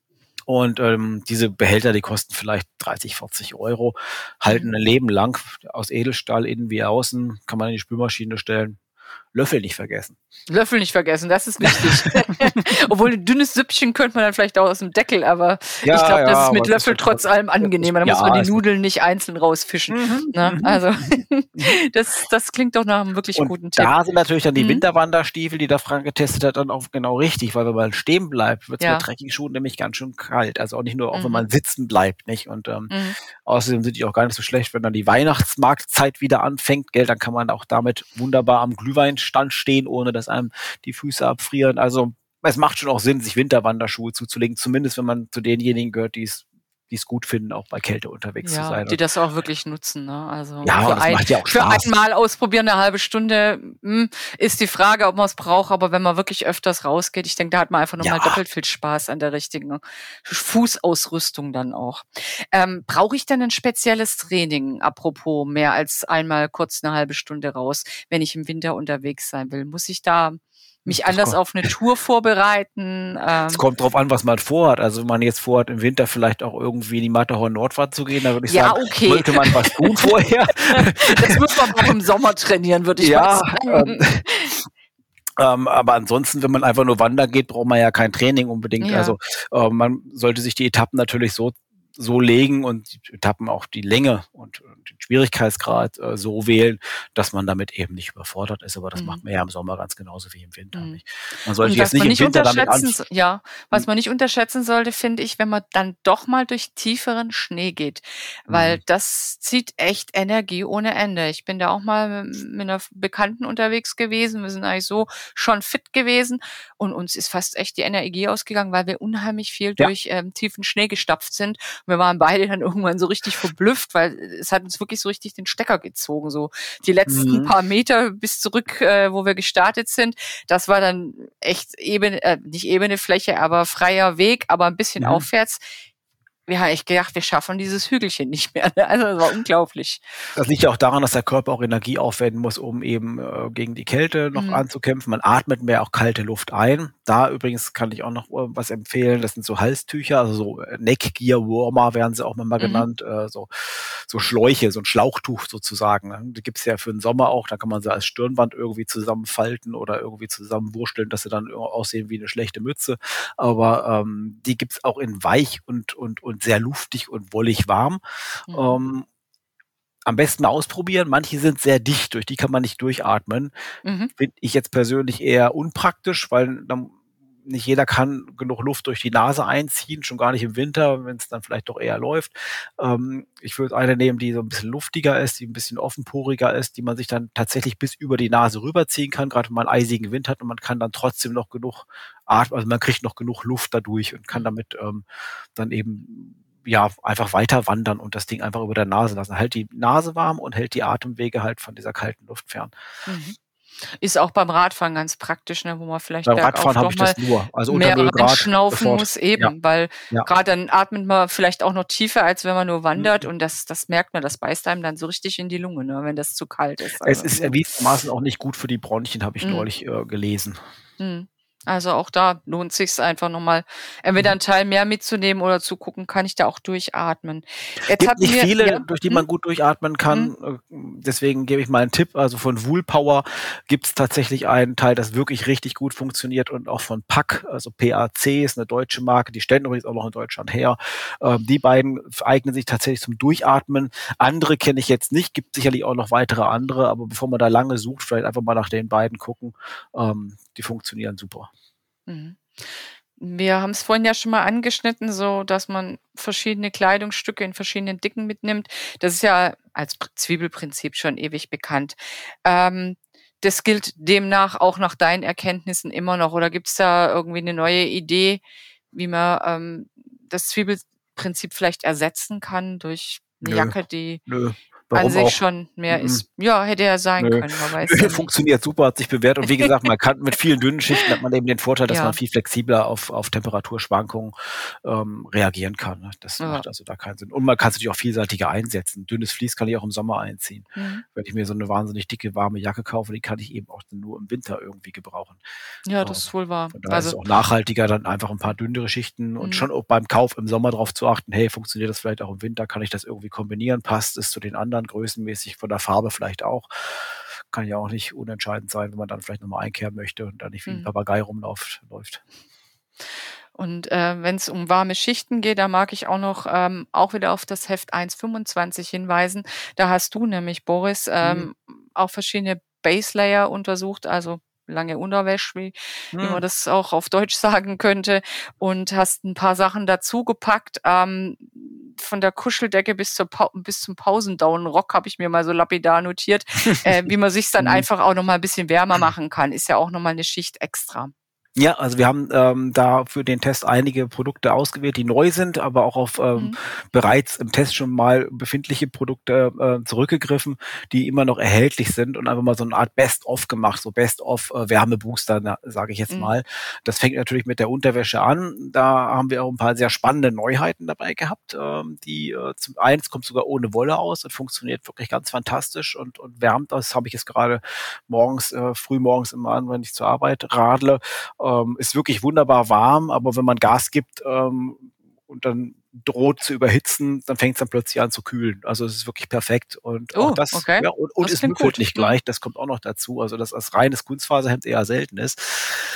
Speaker 3: Und diese Behälter, die kosten vielleicht 30, 40 €, halten ein Leben lang, aus Edelstahl, innen wie außen, kann man in die Spülmaschine stellen. Löffel nicht vergessen.
Speaker 2: Löffel nicht vergessen, das ist wichtig. Obwohl ein dünnes Süppchen könnte man dann vielleicht auch aus dem Deckel, aber ich glaube, das ist mit Löffel trotz allem angenehmer. Da muss man die Nudeln nicht einzeln rausfischen. Ne? Also das klingt doch nach einem wirklich guten Tipp.
Speaker 3: Da sind natürlich dann die Winterwanderstiefel, die der Frank getestet hat, dann auch genau richtig, weil wenn man stehen bleibt, wird es mit Trekkingschuhen nämlich ganz schön kalt. Also auch nicht nur, auch wenn man sitzen bleibt, nicht? Und außerdem sind die auch gar nicht so schlecht, wenn dann die Weihnachtsmarktzeit wieder anfängt, gell, dann kann man auch damit wunderbar am Glühweinstand stehen, ohne dass einem die Füße abfrieren. Also es macht schon auch Sinn, sich Winterwanderschuhe zuzulegen, zumindest wenn man zu denjenigen gehört, die es gut finden, auch bei Kälte unterwegs zu sein.
Speaker 2: Die das auch wirklich nutzen. Ne? Also
Speaker 3: das macht ja auch Spaß.
Speaker 2: Für einmal ausprobieren, eine halbe Stunde ist die Frage, ob man es braucht, aber wenn man wirklich öfters rausgeht, ich denke, da hat man einfach nochmal doppelt viel Spaß an der richtigen Fußausrüstung dann auch. Brauche ich denn ein spezielles Training, apropos mehr als einmal kurz eine halbe Stunde raus, wenn ich im Winter unterwegs sein will? Muss ich da mich anders auf eine Tour vorbereiten?
Speaker 3: Es kommt drauf an, was man vorhat. Also wenn man jetzt vorhat, im Winter vielleicht auch irgendwie in die Matterhorn-Nordwand zu gehen, dann würde ich sagen, sollte man was tun vorher.
Speaker 2: Das muss man auch im Sommer trainieren, würde ich mal sagen.
Speaker 3: Aber ansonsten, wenn man einfach nur wandern geht, braucht man ja kein Training unbedingt. Also man sollte sich die Etappen natürlich so so legen und die Etappen auch die Länge und den Schwierigkeitsgrad so wählen, dass man damit eben nicht überfordert ist. Aber das macht man ja im Sommer ganz genauso wie im Winter. Nicht? Man sollte
Speaker 2: Und
Speaker 3: jetzt
Speaker 2: was man
Speaker 3: nicht im
Speaker 2: nicht
Speaker 3: Winter damit
Speaker 2: unterschätzen, ja, was man nicht unterschätzen sollte, finde ich, wenn man dann doch mal durch tieferen Schnee geht, weil das zieht echt Energie ohne Ende. Ich bin da auch mal mit einer Bekannten unterwegs gewesen. Wir sind eigentlich so schon fit gewesen und uns ist fast echt die Energie ausgegangen, weil wir unheimlich viel durch tiefen Schnee gestapft sind. Wir waren beide dann irgendwann so richtig verblüfft, weil es hat uns wirklich so richtig den Stecker gezogen. So die letzten paar Meter bis zurück, wo wir gestartet sind, das war dann echt nicht ebene Fläche, aber freier Weg, aber ein bisschen aufwärts. Wir haben echt gedacht, wir schaffen dieses Hügelchen nicht mehr. Also das war unglaublich.
Speaker 3: Das liegt ja auch daran, dass der Körper auch Energie aufwenden muss, um eben gegen die Kälte noch anzukämpfen. Man atmet mehr auch kalte Luft ein. Da übrigens kann ich auch noch was empfehlen. Das sind so Halstücher, also so Neckgear Warmer werden sie auch mal genannt. So Schläuche, so ein Schlauchtuch sozusagen. Die gibt's ja für den Sommer auch. Da kann man sie als Stirnband irgendwie zusammenfalten oder irgendwie zusammenwursteln, dass sie dann aussehen wie eine schlechte Mütze. Aber die gibt's auch in weich und sehr luftig und wollig warm. Am besten mal ausprobieren. Manche sind sehr dicht, durch die kann man nicht durchatmen. Finde ich jetzt persönlich eher unpraktisch, weil dann nicht jeder kann genug Luft durch die Nase einziehen, schon gar nicht im Winter, wenn es dann vielleicht doch eher läuft. Ich würde eine nehmen, die so ein bisschen luftiger ist, die ein bisschen offenporiger ist, die man sich dann tatsächlich bis über die Nase rüberziehen kann, gerade wenn man einen eisigen Wind hat und man kann dann trotzdem noch genug atmen, also man kriegt noch genug Luft dadurch und kann damit dann eben einfach weiter wandern und das Ding einfach über der Nase lassen. Hält die Nase warm und hält die Atemwege halt von dieser kalten Luft fern.
Speaker 2: Ist auch beim Radfahren ganz praktisch, ne, wo man vielleicht
Speaker 3: beim Radfahren habe ich das nur, also unter
Speaker 2: mehr
Speaker 3: 0 Grad
Speaker 2: schnaufen
Speaker 3: sofort.
Speaker 2: muss eben, weil gerade dann atmet man vielleicht auch noch tiefer, als wenn man nur wandert und das merkt man, das beißt einem dann so richtig in die Lunge, ne, wenn das zu kalt ist.
Speaker 3: Es ist erwiesenermaßen auch nicht gut für die Bronchien, habe ich neulich gelesen.
Speaker 2: Also auch da lohnt sich's einfach nochmal, entweder einen Teil mehr mitzunehmen oder zu gucken, kann ich da auch durchatmen.
Speaker 3: Jetzt gibt nicht viele, durch die man gut durchatmen kann. Deswegen gebe ich mal einen Tipp. Also von Woolpower gibt's tatsächlich einen Teil, das wirklich richtig gut funktioniert und auch von PAC, also PAC ist eine deutsche Marke, die stellen übrigens auch noch in Deutschland her. Die beiden eignen sich tatsächlich zum Durchatmen. Andere kenne ich jetzt nicht, gibt sicherlich auch noch weitere andere, aber bevor man da lange sucht, vielleicht einfach mal nach den beiden gucken. Die funktionieren super.
Speaker 2: Wir haben es vorhin ja schon mal angeschnitten, so dass man verschiedene Kleidungsstücke in verschiedenen Dicken mitnimmt. Das ist ja als Zwiebelprinzip schon ewig bekannt. Das gilt demnach auch nach deinen Erkenntnissen immer noch. Oder gibt es da irgendwie eine neue Idee, wie man das Zwiebelprinzip vielleicht ersetzen kann durch eine Jacke, die
Speaker 3: Warum
Speaker 2: an sich
Speaker 3: auch?
Speaker 2: schon mehr ist? Ja, hätte ja sein können, man weiß ja nicht.
Speaker 3: Funktioniert super, hat sich bewährt. Und wie gesagt, man kann mit vielen dünnen Schichten hat man eben den Vorteil, dass man viel flexibler auf Temperaturschwankungen reagieren kann. Ne? Das macht also da keinen Sinn. Und man kann es natürlich auch vielseitiger einsetzen. Dünnes Vlies kann ich auch im Sommer einziehen. Wenn ich mir so eine wahnsinnig dicke, warme Jacke kaufe, die kann ich eben auch nur im Winter irgendwie gebrauchen.
Speaker 2: Ja, das ist wohl wahr.
Speaker 3: Von daher ist es auch nachhaltiger, dann einfach ein paar dünnere Schichten und schon auch beim Kauf im Sommer darauf zu achten, hey, funktioniert das vielleicht auch im Winter? Kann ich das irgendwie kombinieren? Passt es zu den anderen größenmäßig, von der Farbe vielleicht auch? Kann ja auch nicht unentscheidend sein, wenn man dann vielleicht nochmal einkehren möchte und dann nicht wie ein Papagei rumläuft.
Speaker 2: Und wenn es um warme Schichten geht, da mag ich auch noch auch wieder auf das Heft 1.25 hinweisen. Da hast du nämlich, Boris, auch verschiedene Base Layer untersucht, also lange Unterwäsche, wie man das auch auf Deutsch sagen könnte, und hast ein paar Sachen dazu gepackt. Von der Kuscheldecke bis zum Pausendaunenrock habe ich mir mal so lapidar notiert, wie man sich dann einfach auch noch mal ein bisschen wärmer machen kann. Ist ja auch noch mal eine Schicht extra.
Speaker 3: Ja, also wir haben da für den Test einige Produkte ausgewählt, die neu sind, aber auch auf bereits im Test schon mal befindliche Produkte zurückgegriffen, die immer noch erhältlich sind und einfach mal so eine Art Best-of gemacht, so Best-of Wärmebooster, sage ich jetzt mal. Das fängt natürlich mit der Unterwäsche an. Da haben wir auch ein paar sehr spannende Neuheiten dabei gehabt. Die zum einen kommt sogar ohne Wolle aus und funktioniert wirklich ganz fantastisch und wärmt. Das habe ich jetzt gerade früh morgens immer an, wenn ich zur Arbeit radle. Ist wirklich wunderbar warm, aber wenn man Gas gibt und dann droht zu überhitzen, dann fängt es dann plötzlich an zu kühlen. Also es ist wirklich perfekt und auch das und es müffelt nicht gleich, das kommt auch noch dazu. Also das als reines Kunstfaserhemd eher selten ist.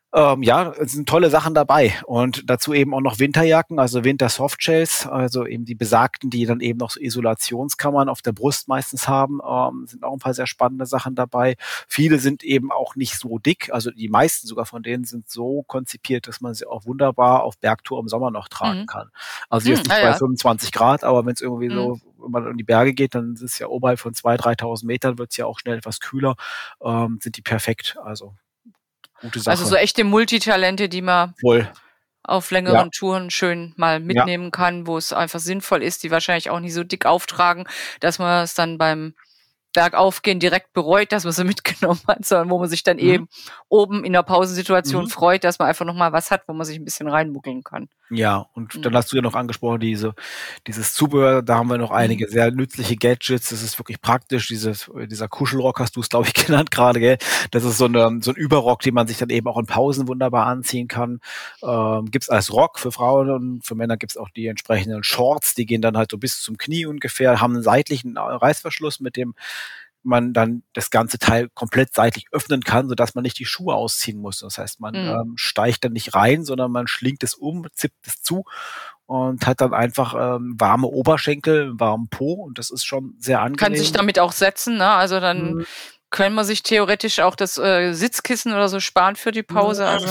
Speaker 3: Ja, es sind tolle Sachen dabei und dazu eben auch noch Winterjacken, also Winter-Softshells, also eben die besagten, die dann eben noch so Isolationskammern auf der Brust meistens haben, sind auch ein paar sehr spannende Sachen dabei. Viele sind eben auch nicht so dick, also die meisten sogar von denen sind so konzipiert, dass man sie auch wunderbar auf Bergtour im Sommer noch tragen kann. Also jetzt nicht bei 25 Grad, aber wenn es irgendwie so, wenn man in die Berge geht, dann ist es ja oberhalb von 2.000, 3.000 Metern, wird es ja auch schnell etwas kühler, sind die perfekt, also gute Sache.
Speaker 2: Also so echte Multitalente, die man
Speaker 3: Voll.
Speaker 2: auf längeren Touren schön mal mitnehmen kann, wo es einfach sinnvoll ist, die wahrscheinlich auch nicht so dick auftragen, dass man es dann beim Bergaufgehen direkt bereut, dass man sie mitgenommen hat, sondern wo man sich dann eben oben in der Pausensituation freut, dass man einfach nochmal was hat, wo man sich ein bisschen reinmuckeln kann.
Speaker 3: Ja, und dann hast du ja noch angesprochen, dieses Zubehör, da haben wir noch einige sehr nützliche Gadgets, das ist wirklich praktisch, dieser Kuschelrock hast du es, glaube ich, genannt gerade, gell? Das ist so ein Überrock, den man sich dann eben auch in Pausen wunderbar anziehen kann. Gibt's als Rock für Frauen und für Männer gibt's auch die entsprechenden Shorts, die gehen dann halt so bis zum Knie ungefähr, haben einen seitlichen Reißverschluss, mit dem man dann das ganze Teil komplett seitlich öffnen kann, sodass man nicht die Schuhe ausziehen muss. Das heißt, man steigt dann nicht rein, sondern man schlingt es zippt es zu und hat dann einfach warme Oberschenkel, warmen Po und das ist schon sehr angenehm.
Speaker 2: Kann sich damit auch setzen, ne? Also dann können wir sich theoretisch auch das Sitzkissen oder so sparen für die Pause. Also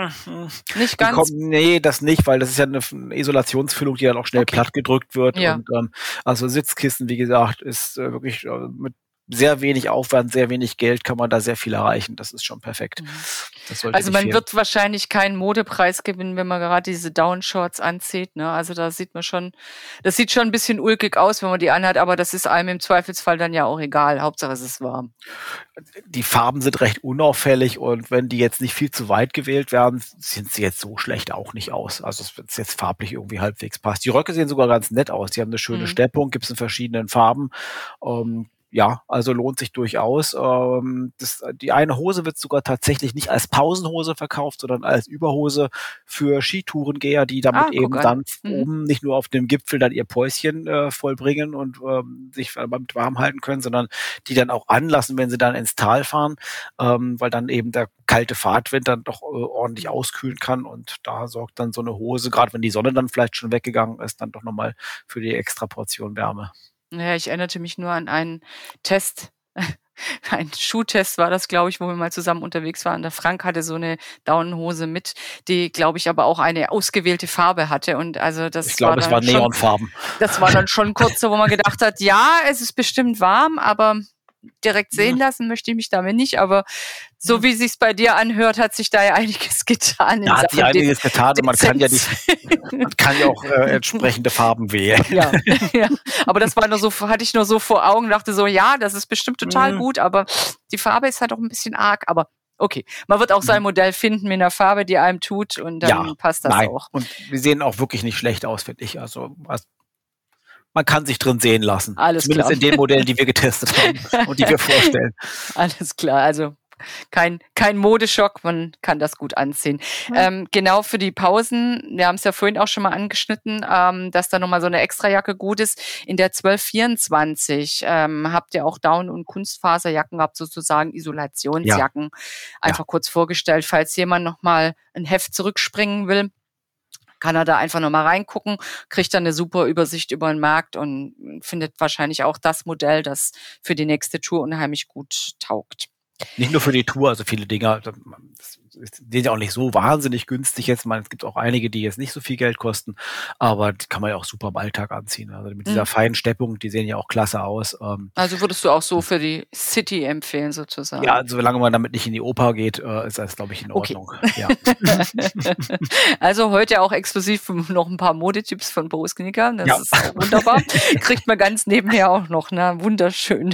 Speaker 2: nicht ganz.
Speaker 3: Nee, das nicht, weil das ist ja eine Isolationsfüllung, die dann auch schnell platt gedrückt wird. Ja. Und also Sitzkissen, wie gesagt, ist wirklich mit sehr wenig Aufwand, sehr wenig Geld kann man da sehr viel erreichen. Das ist schon perfekt.
Speaker 2: Also man wird wahrscheinlich keinen Modepreis gewinnen, wenn man gerade diese Down-Shorts anzieht. Ne? Also da sieht man schon, das sieht schon ein bisschen ulkig aus, wenn man die anhat, aber das ist einem im Zweifelsfall dann ja auch egal. Hauptsache es ist warm.
Speaker 3: Die Farben sind recht unauffällig und wenn die jetzt nicht viel zu weit gewählt werden, sind sie jetzt so schlecht auch nicht aus. Also es wird jetzt farblich irgendwie halbwegs passt. Die Röcke sehen sogar ganz nett aus. Die haben eine schöne Steppung, gibt es in verschiedenen Farben. Ja, also lohnt sich durchaus. Die eine Hose wird sogar tatsächlich nicht als Pausenhose verkauft, sondern als Überhose für Skitourengeher, die damit eben dann oben nicht nur auf dem Gipfel dann ihr Päuschen vollbringen und sich damit warm halten können, sondern die dann auch anlassen, wenn sie dann ins Tal fahren, weil dann eben der kalte Fahrtwind dann doch ordentlich auskühlen kann und da sorgt dann so eine Hose, gerade wenn die Sonne dann vielleicht schon weggegangen ist, dann doch nochmal für die extra Portion Wärme.
Speaker 2: Ja, ich erinnerte mich nur an einen Test, ein Schuhtest war das, glaube ich, wo wir mal zusammen unterwegs waren. Der Frank hatte so eine Daunenhose mit, die, glaube ich, aber auch eine ausgewählte Farbe hatte. Und also das
Speaker 3: ich glaube, es waren Neonfarben.
Speaker 2: Das war dann schon kurz so, wo man gedacht hat, ja, es ist bestimmt warm, aber direkt sehen lassen möchte ich mich damit nicht, aber so wie sich's bei dir anhört, hat sich da ja einiges getan.
Speaker 3: Da hat sich einiges getan und man kann ja auch entsprechende Farben wählen.
Speaker 2: Ja, aber das war nur so, hatte ich nur so vor Augen, dachte so, ja, das ist bestimmt total gut, aber die Farbe ist halt auch ein bisschen arg, aber okay, man wird auch sein Modell finden mit einer Farbe, die einem tut und dann passt das auch.
Speaker 3: Und wir sehen auch wirklich nicht schlecht aus, finde ich. Also man kann sich drin sehen lassen.
Speaker 2: Alles
Speaker 3: Zumindest
Speaker 2: klar.
Speaker 3: in den Modellen, die wir getestet haben und die wir vorstellen.
Speaker 2: Alles klar, also kein Modeschock, man kann das gut anziehen. Genau für die Pausen, wir haben es ja vorhin auch schon mal angeschnitten, dass da nochmal so eine Extrajacke gut ist. In der 1224 habt ihr auch Down- und Kunstfaserjacken gehabt, sozusagen Isolationsjacken. Einfach kurz vorgestellt, falls jemand nochmal ein Heft zurückspringen will, kann er da einfach nochmal reingucken, kriegt dann eine super Übersicht über den Markt und findet wahrscheinlich auch das Modell, das für die nächste Tour unheimlich gut taugt.
Speaker 3: Nicht nur für die Tour, also viele Dinger, die sind ja auch nicht so wahnsinnig günstig jetzt. Es gibt auch einige, die jetzt nicht so viel Geld kosten, aber die kann man ja auch super im Alltag anziehen. Also mit dieser feinen Steppung, die sehen ja auch klasse aus.
Speaker 2: Also würdest du auch so für die City empfehlen sozusagen?
Speaker 3: Ja, also solange man damit nicht in die Oper geht, ist das, glaube ich, in Ordnung. Okay. Ja.
Speaker 2: Also heute auch exklusiv noch ein paar Modetipps von Boris Knicker. Das ist wunderbar. Kriegt man ganz nebenher auch noch, ne? Wunderschön.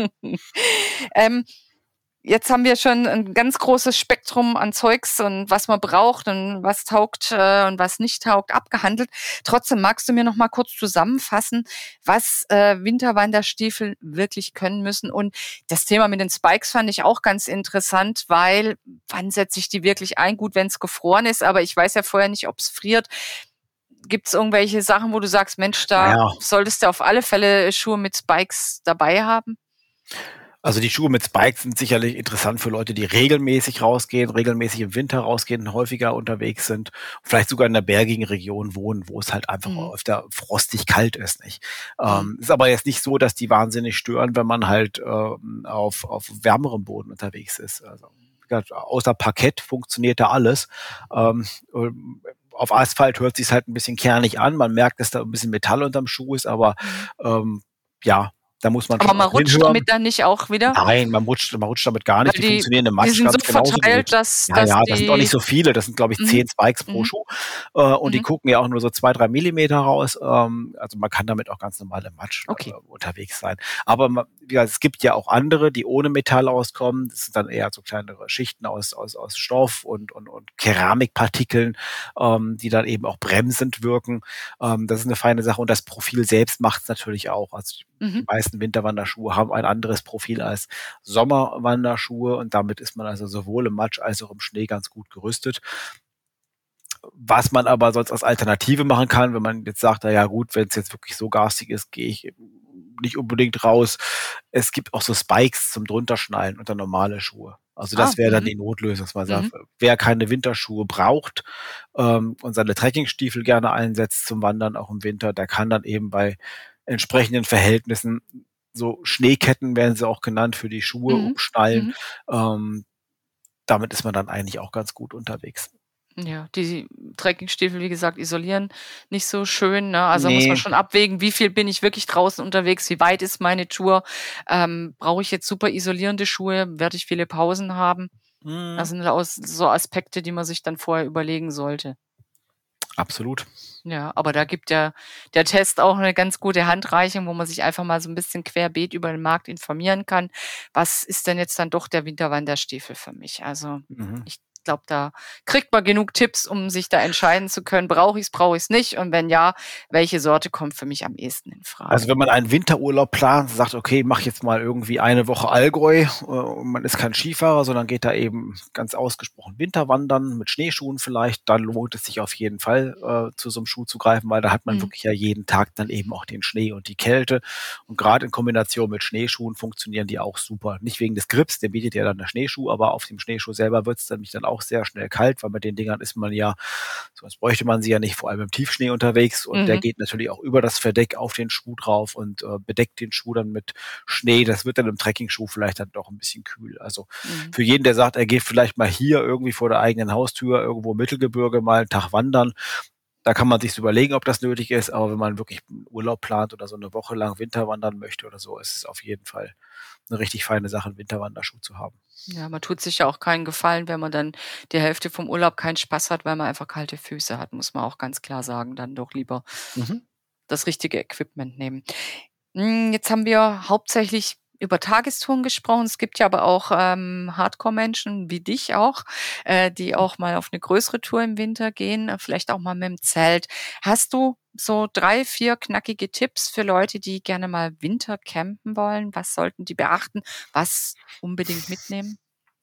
Speaker 2: Jetzt haben wir schon ein ganz großes Spektrum an Zeugs und was man braucht und was taugt und was nicht taugt, abgehandelt. Trotzdem magst du mir noch mal kurz zusammenfassen, was Winterwanderstiefel wirklich können müssen. Und das Thema mit den Spikes fand ich auch ganz interessant, weil wann setze ich die wirklich ein? Gut, wenn es gefroren ist, aber ich weiß ja vorher nicht, ob es friert. Gibt es irgendwelche Sachen, wo du sagst, Mensch, da solltest du auf alle Fälle Schuhe mit Spikes dabei haben?
Speaker 3: Also die Schuhe mit Spikes sind sicherlich interessant für Leute, die regelmäßig rausgehen, regelmäßig im Winter rausgehen, häufiger unterwegs sind, vielleicht sogar in einer bergigen Region wohnen, wo es halt einfach
Speaker 2: Mhm.
Speaker 3: öfter frostig kalt ist, nicht?
Speaker 2: Mhm.
Speaker 3: Ist aber jetzt nicht so, dass die wahnsinnig stören, wenn man halt auf wärmerem Boden unterwegs ist. Also wie gesagt, außer Parkett funktioniert da alles. Ähm, auf Asphalt hört sich's halt ein bisschen kernig an. Man merkt, dass da ein bisschen Metall unterm Schuh ist, aber
Speaker 2: Mhm.
Speaker 3: ja, da muss man
Speaker 2: Aber
Speaker 3: schon
Speaker 2: man
Speaker 3: auch
Speaker 2: rutscht
Speaker 3: hinhören.
Speaker 2: damit dann nicht auch wieder?
Speaker 3: Nein, man rutscht damit gar
Speaker 2: Weil
Speaker 3: nicht. Die funktionieren im
Speaker 2: die
Speaker 3: Matsch
Speaker 2: sind so
Speaker 3: ganz genauso
Speaker 2: verteilt,
Speaker 3: gut.
Speaker 2: dass
Speaker 3: Ja, ja, das sind auch nicht
Speaker 2: die
Speaker 3: so viele. Das sind, glaube ich,
Speaker 2: mhm,
Speaker 3: 10 Spikes pro
Speaker 2: mhm,
Speaker 3: Schuh. Und die
Speaker 2: mhm.
Speaker 3: gucken ja auch nur so 2, 3 Millimeter raus. Also man kann damit auch ganz normal im Matsch
Speaker 2: Okay.
Speaker 3: unterwegs sein. Aber wie gesagt, es gibt ja auch andere, die ohne Metall auskommen. Das sind dann eher so kleinere Schichten aus Stoff und Keramikpartikeln, die dann eben auch bremsend wirken. Das ist eine feine Sache. Und das Profil selbst macht es natürlich auch. Also
Speaker 2: Mhm.
Speaker 3: die meisten Winterwanderschuhe haben ein anderes Profil als Sommerwanderschuhe und damit ist man also sowohl im Matsch als auch im Schnee ganz gut gerüstet. Was man aber sonst als Alternative machen kann, wenn man jetzt sagt, na ja gut, wenn es jetzt wirklich so garstig ist, gehe ich nicht unbedingt raus. Es gibt auch so Spikes zum Drunterschnallen unter normale Schuhe. Also
Speaker 2: Ah,
Speaker 3: das wäre dann
Speaker 2: mhm,
Speaker 3: die Notlösung, dass man sagt,
Speaker 2: mhm,
Speaker 3: wer keine Winterschuhe braucht und seine Trekkingstiefel gerne einsetzt zum Wandern auch im Winter, der kann dann eben bei entsprechenden Verhältnissen so Schneeketten werden sie auch genannt für die Schuhe
Speaker 2: mhm,
Speaker 3: umschnallen.
Speaker 2: mhm.
Speaker 3: Ähm, damit ist man dann eigentlich auch ganz gut unterwegs.
Speaker 2: Ja, die Trekkingstiefel, wie gesagt, isolieren nicht so schön, ne? Also, muss man
Speaker 3: Nee.
Speaker 2: schon abwägen, wie viel bin ich wirklich draußen unterwegs, wie weit ist meine Tour? Brauche ich jetzt super isolierende Schuhe? Werde ich viele Pausen haben? Das
Speaker 3: Mhm.
Speaker 2: sind so Aspekte, die man sich dann vorher überlegen sollte.
Speaker 3: Absolut.
Speaker 2: Ja, aber da gibt ja der Test auch eine ganz gute Handreichung, wo man sich einfach mal so ein bisschen querbeet über den Markt informieren kann. Was ist denn jetzt dann doch der Winterwanderstiefel für mich? Also,
Speaker 3: Mhm.
Speaker 2: ich glaube, da kriegt man genug Tipps, um sich da entscheiden zu können: brauche ich's nicht? Und wenn ja, welche Sorte kommt für mich am ehesten in
Speaker 3: Also
Speaker 2: Frage?
Speaker 3: wenn man einen Winterurlaub plant, sagt, okay, mach jetzt mal irgendwie eine Woche Allgäu und man ist kein Skifahrer, sondern geht da eben ganz ausgesprochen Winterwandern mit Schneeschuhen vielleicht, dann lohnt es sich auf jeden Fall zu so einem Schuh zu greifen, weil da hat man
Speaker 2: Mhm,
Speaker 3: wirklich ja jeden Tag dann eben auch den Schnee und die Kälte. Und gerade in Kombination mit Schneeschuhen funktionieren die auch super. Nicht wegen des Grips, der bietet ja dann der Schneeschuh, aber auf dem Schneeschuh selber wird es nämlich dann auch sehr schnell kalt, weil mit den Dingern ist man ja, sonst bräuchte man sie ja nicht, vor allem im Tiefschnee unterwegs und der
Speaker 2: mhm,
Speaker 3: geht natürlich auch über das Verdeck auf den Schuh drauf und bedeckt den Schuh dann mit Schnee. Das wird dann im Trekkingschuh vielleicht dann doch ein bisschen kühl. Also
Speaker 2: mhm.
Speaker 3: für jeden, der sagt, er geht vielleicht mal hier irgendwie vor der eigenen Haustür irgendwo im Mittelgebirge mal einen Tag wandern, da kann man sich überlegen, ob das nötig ist, aber wenn man wirklich einen Urlaub plant oder so eine Woche lang Winterwandern möchte oder so, ist es auf jeden Fall eine richtig feine Sache, einen Winterwanderschuh zu haben.
Speaker 2: Ja, man tut sich ja auch keinen Gefallen, wenn man dann die Hälfte vom Urlaub keinen Spaß hat, weil man einfach kalte Füße hat, muss man auch ganz klar sagen. Dann doch lieber
Speaker 3: Mhm.
Speaker 2: das richtige Equipment nehmen. Jetzt haben wir hauptsächlich über Tagestouren gesprochen. Es gibt ja aber auch, Hardcore-Menschen wie dich auch, die auch mal auf eine größere Tour im Winter gehen, vielleicht auch mal mit dem Zelt. Hast du so 3, 4 knackige Tipps für Leute, die gerne mal Winter campen wollen? Was sollten die beachten? Was unbedingt mitnehmen?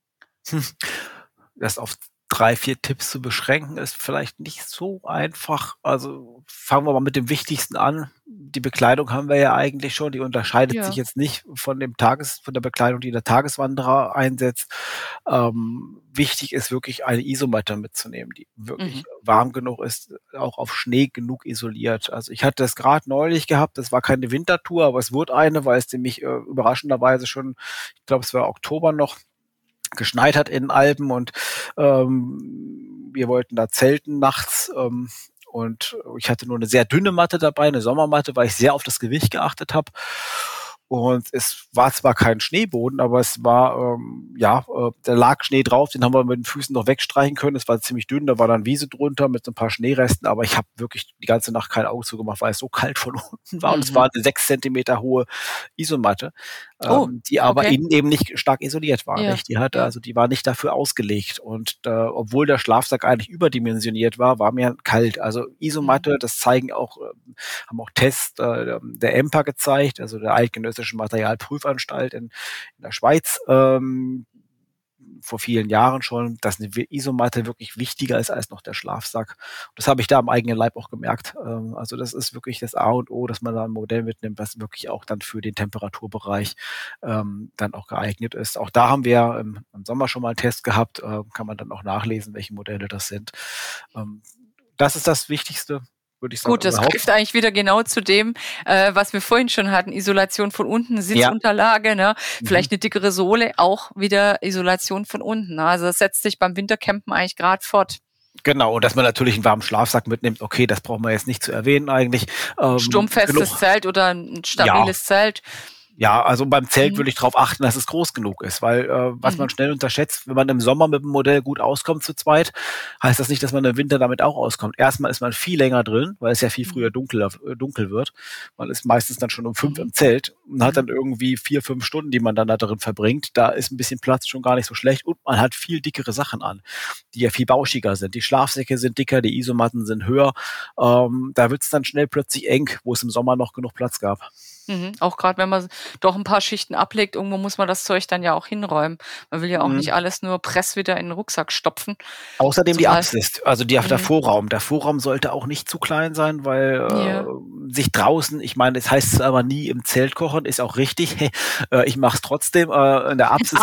Speaker 3: Das auf 3, 4 Tipps zu beschränken, ist vielleicht nicht so einfach. Also fangen wir mal mit dem Wichtigsten an. Die Bekleidung haben wir ja eigentlich schon. Die unterscheidet sich
Speaker 2: Ja.
Speaker 3: jetzt nicht von der Bekleidung, die der Tageswanderer einsetzt. Wichtig ist wirklich eine Isomatte mitzunehmen, die
Speaker 2: Mhm.
Speaker 3: wirklich warm genug ist, auch auf Schnee genug isoliert. Also ich hatte das gerade neulich gehabt. Das war keine Wintertour, aber es wurde eine, weil es nämlich überraschenderweise schon, ich glaube, es war Oktober noch, geschneit hat in den Alpen und wir wollten da zelten nachts und ich hatte nur eine sehr dünne Matte dabei, eine Sommermatte, weil ich sehr auf das Gewicht geachtet habe. Und es war zwar kein Schneeboden, aber es war, da lag Schnee drauf, den haben wir mit den Füßen noch wegstreichen können. Es war ziemlich dünn, da war dann Wiese drunter mit so ein paar Schneeresten, aber ich habe wirklich die ganze Nacht kein Auge zugemacht, weil es so kalt von unten war und es
Speaker 2: Mhm.
Speaker 3: war eine 6 Zentimeter hohe Isomatte,
Speaker 2: Oh,
Speaker 3: die aber
Speaker 2: okay.
Speaker 3: innen eben nicht stark isoliert war,
Speaker 2: Ja,
Speaker 3: nicht?
Speaker 2: ja.
Speaker 3: Die war nicht dafür ausgelegt. Und obwohl der Schlafsack eigentlich überdimensioniert war mir kalt. Also
Speaker 2: Mhm.
Speaker 3: Isomatte, das zeigen auch, haben auch Tests der EMPA gezeigt, also der Eidgenössischen Materialprüfanstalt in der Schweiz. vor vielen Jahren schon, dass eine Isomatte wirklich wichtiger ist als noch der Schlafsack. Das habe ich da am eigenen Leib auch gemerkt. Also das ist wirklich das A und O, dass man da ein Modell mitnimmt, was wirklich auch dann für den Temperaturbereich dann auch geeignet ist. Auch da haben wir im Sommer schon mal einen Test gehabt, kann man dann auch nachlesen, welche Modelle das sind. Das ist das Wichtigste, würde ich sagen.
Speaker 2: Gut, das greift eigentlich wieder genau zu dem, was wir vorhin schon hatten. Isolation von unten, Sitzunterlage, ne? Vielleicht eine dickere Sohle, auch wieder Isolation von unten. Also das setzt sich beim Wintercampen eigentlich gerade fort.
Speaker 3: Genau, und dass man natürlich einen warmen Schlafsack mitnimmt, okay, das brauchen wir jetzt nicht zu erwähnen eigentlich.
Speaker 2: Sturmfestes Zelt oder ein stabiles Zelt.
Speaker 3: Ja, also beim Zelt würde ich darauf achten, dass es groß genug ist, weil was man schnell unterschätzt, wenn man im Sommer mit dem Modell gut auskommt zu zweit, heißt das nicht, dass man im Winter damit auch auskommt. Erstmal ist man viel länger drin, weil es ja viel früher dunkel wird. Man ist meistens dann schon um 5 im Zelt und hat dann irgendwie 4, 5 Stunden, die man dann da drin verbringt. Da ist ein bisschen Platz schon gar nicht so schlecht und man hat viel dickere Sachen an, die ja viel bauschiger sind. Die Schlafsäcke sind dicker, die Isomatten sind höher. Da wird es dann schnell plötzlich eng, wo es im Sommer noch genug Platz gab.
Speaker 2: Auch gerade wenn man doch ein paar Schichten ablegt, irgendwo muss man das Zeug dann ja auch hinräumen. Man will ja auch nicht alles nur press wieder in den Rucksack stopfen.
Speaker 3: Außerdem die Apsis, also der Vorraum. Der Vorraum sollte auch nicht zu klein sein, weil sich draußen, ich meine, das heißt aber nie im Zelt kochen, ist auch richtig. Ich mache es trotzdem. In der Apsis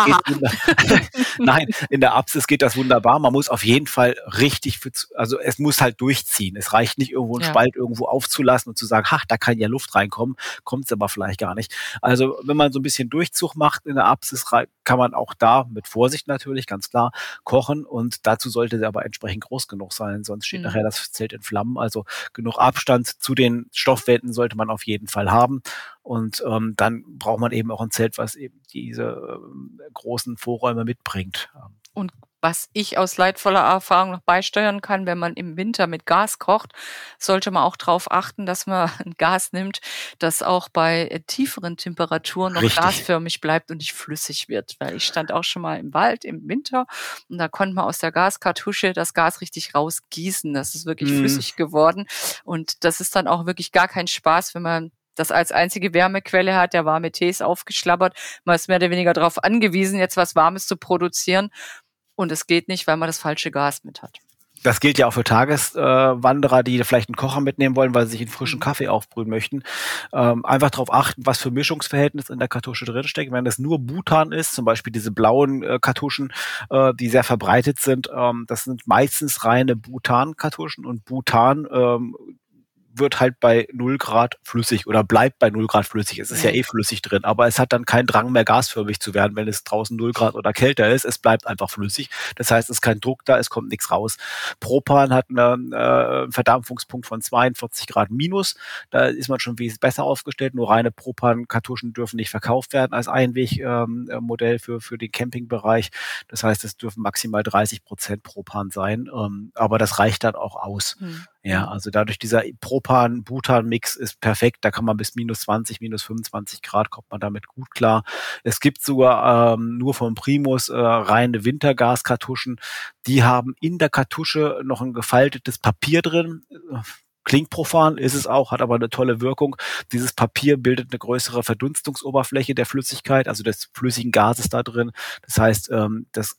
Speaker 3: in der Apsis geht das wunderbar. Man muss auf jeden Fall richtig, also es muss halt durchziehen. Es reicht nicht irgendwo einen Spalt irgendwo aufzulassen und zu sagen, da kann ja Luft reinkommen, kommt aber vielleicht gar nicht. Also wenn man so ein bisschen Durchzug macht in der Apsis, kann man auch da mit Vorsicht natürlich, ganz klar, kochen und dazu sollte sie aber entsprechend groß genug sein, sonst steht nachher das Zelt in Flammen. Also genug Abstand zu den Stoffwänden sollte man auf jeden Fall haben und dann braucht man eben auch ein Zelt, was eben diese großen Vorräume mitbringt.
Speaker 2: Und was ich aus leidvoller Erfahrung noch beisteuern kann, wenn man im Winter mit Gas kocht, sollte man auch darauf achten, dass man ein Gas nimmt, das auch bei tieferen Temperaturen noch gasförmig bleibt und nicht flüssig wird. Weil ich stand auch schon mal im Wald im Winter und da konnte man aus der Gaskartusche das Gas richtig rausgießen. Das ist wirklich flüssig geworden und das ist dann auch wirklich gar kein Spaß, wenn man das als einzige Wärmequelle hat. Der warme Tee ist aufgeschlabbert. Man ist mehr oder weniger darauf angewiesen, jetzt was Warmes zu produzieren. Und es geht nicht, weil man das falsche Gas mit hat.
Speaker 3: Das gilt ja auch für Tageswanderer, die vielleicht einen Kocher mitnehmen wollen, weil sie sich einen frischen Kaffee aufbrühen möchten. Einfach darauf achten, was für Mischungsverhältnis in der Kartusche drinsteckt. Wenn es nur Butan ist, zum Beispiel diese blauen Kartuschen, die sehr verbreitet sind, das sind meistens reine Butan-Kartuschen und Butan wird halt bei 0 Grad flüssig oder bleibt bei 0 Grad flüssig. Es ist ja flüssig drin, aber es hat dann keinen Drang mehr gasförmig zu werden, wenn es draußen 0 Grad oder kälter ist. Es bleibt einfach flüssig. Das heißt, es ist kein Druck da, es kommt nichts raus. Propan hat einen Verdampfungspunkt von 42 Grad minus. Da ist man schon wesentlich besser aufgestellt. Nur reine Propan-Kartuschen dürfen nicht verkauft werden als Einwegmodell für den Campingbereich. Das heißt, es dürfen maximal 30% Propan sein. Aber das reicht dann auch aus. Ja, also dadurch dieser Propan-Butan-Mix ist perfekt. Da kann man bis minus 20, minus 25 Grad kommt man damit gut klar. Es gibt sogar nur vom Primus reine Wintergaskartuschen. Die haben in der Kartusche noch ein gefaltetes Papier drin. Klingt profan, ist es auch, hat aber eine tolle Wirkung. Dieses Papier bildet eine größere Verdunstungsoberfläche der Flüssigkeit, also des flüssigen Gases da drin. Das heißt, das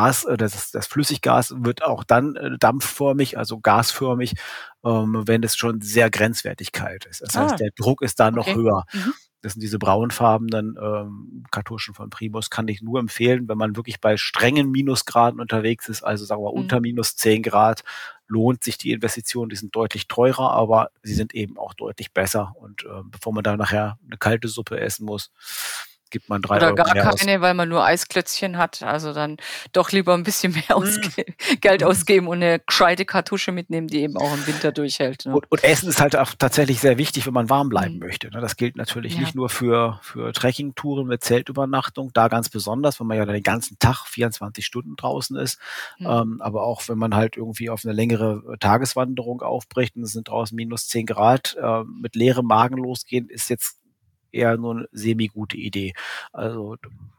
Speaker 3: Flüssiggas wird auch dann dampfförmig, also gasförmig, wenn es schon sehr grenzwertig kalt ist. Das heißt, der Druck ist da noch höher. Das sind diese braunfarbenen Kartuschen von Primus, kann ich nur empfehlen, wenn man wirklich bei strengen Minusgraden unterwegs ist, also sagen wir unter minus 10 Grad, lohnt sich die Investition. Die sind deutlich teurer, aber sie sind eben auch deutlich besser. Und bevor man da nachher eine kalte Suppe essen muss, gibt man 3 Euro
Speaker 2: mehr
Speaker 3: aus.
Speaker 2: Oder gar keine, weil man nur Eisklötzchen hat. Also dann doch lieber ein bisschen mehr Geld ausgeben und eine gescheite Kartusche mitnehmen, die eben auch im Winter durchhält. Ne?
Speaker 3: Und Essen ist halt auch tatsächlich sehr wichtig, wenn man warm bleiben möchte. Das gilt natürlich nicht nur für Trekkingtouren mit Zeltübernachtung, da ganz besonders, wenn man ja den ganzen Tag 24 Stunden draußen ist. Aber auch wenn man halt irgendwie auf eine längere Tageswanderung aufbricht und es sind draußen minus 10 Grad, mit leerem Magen losgehen, ist jetzt eher nur eine semi-gute Idee. Also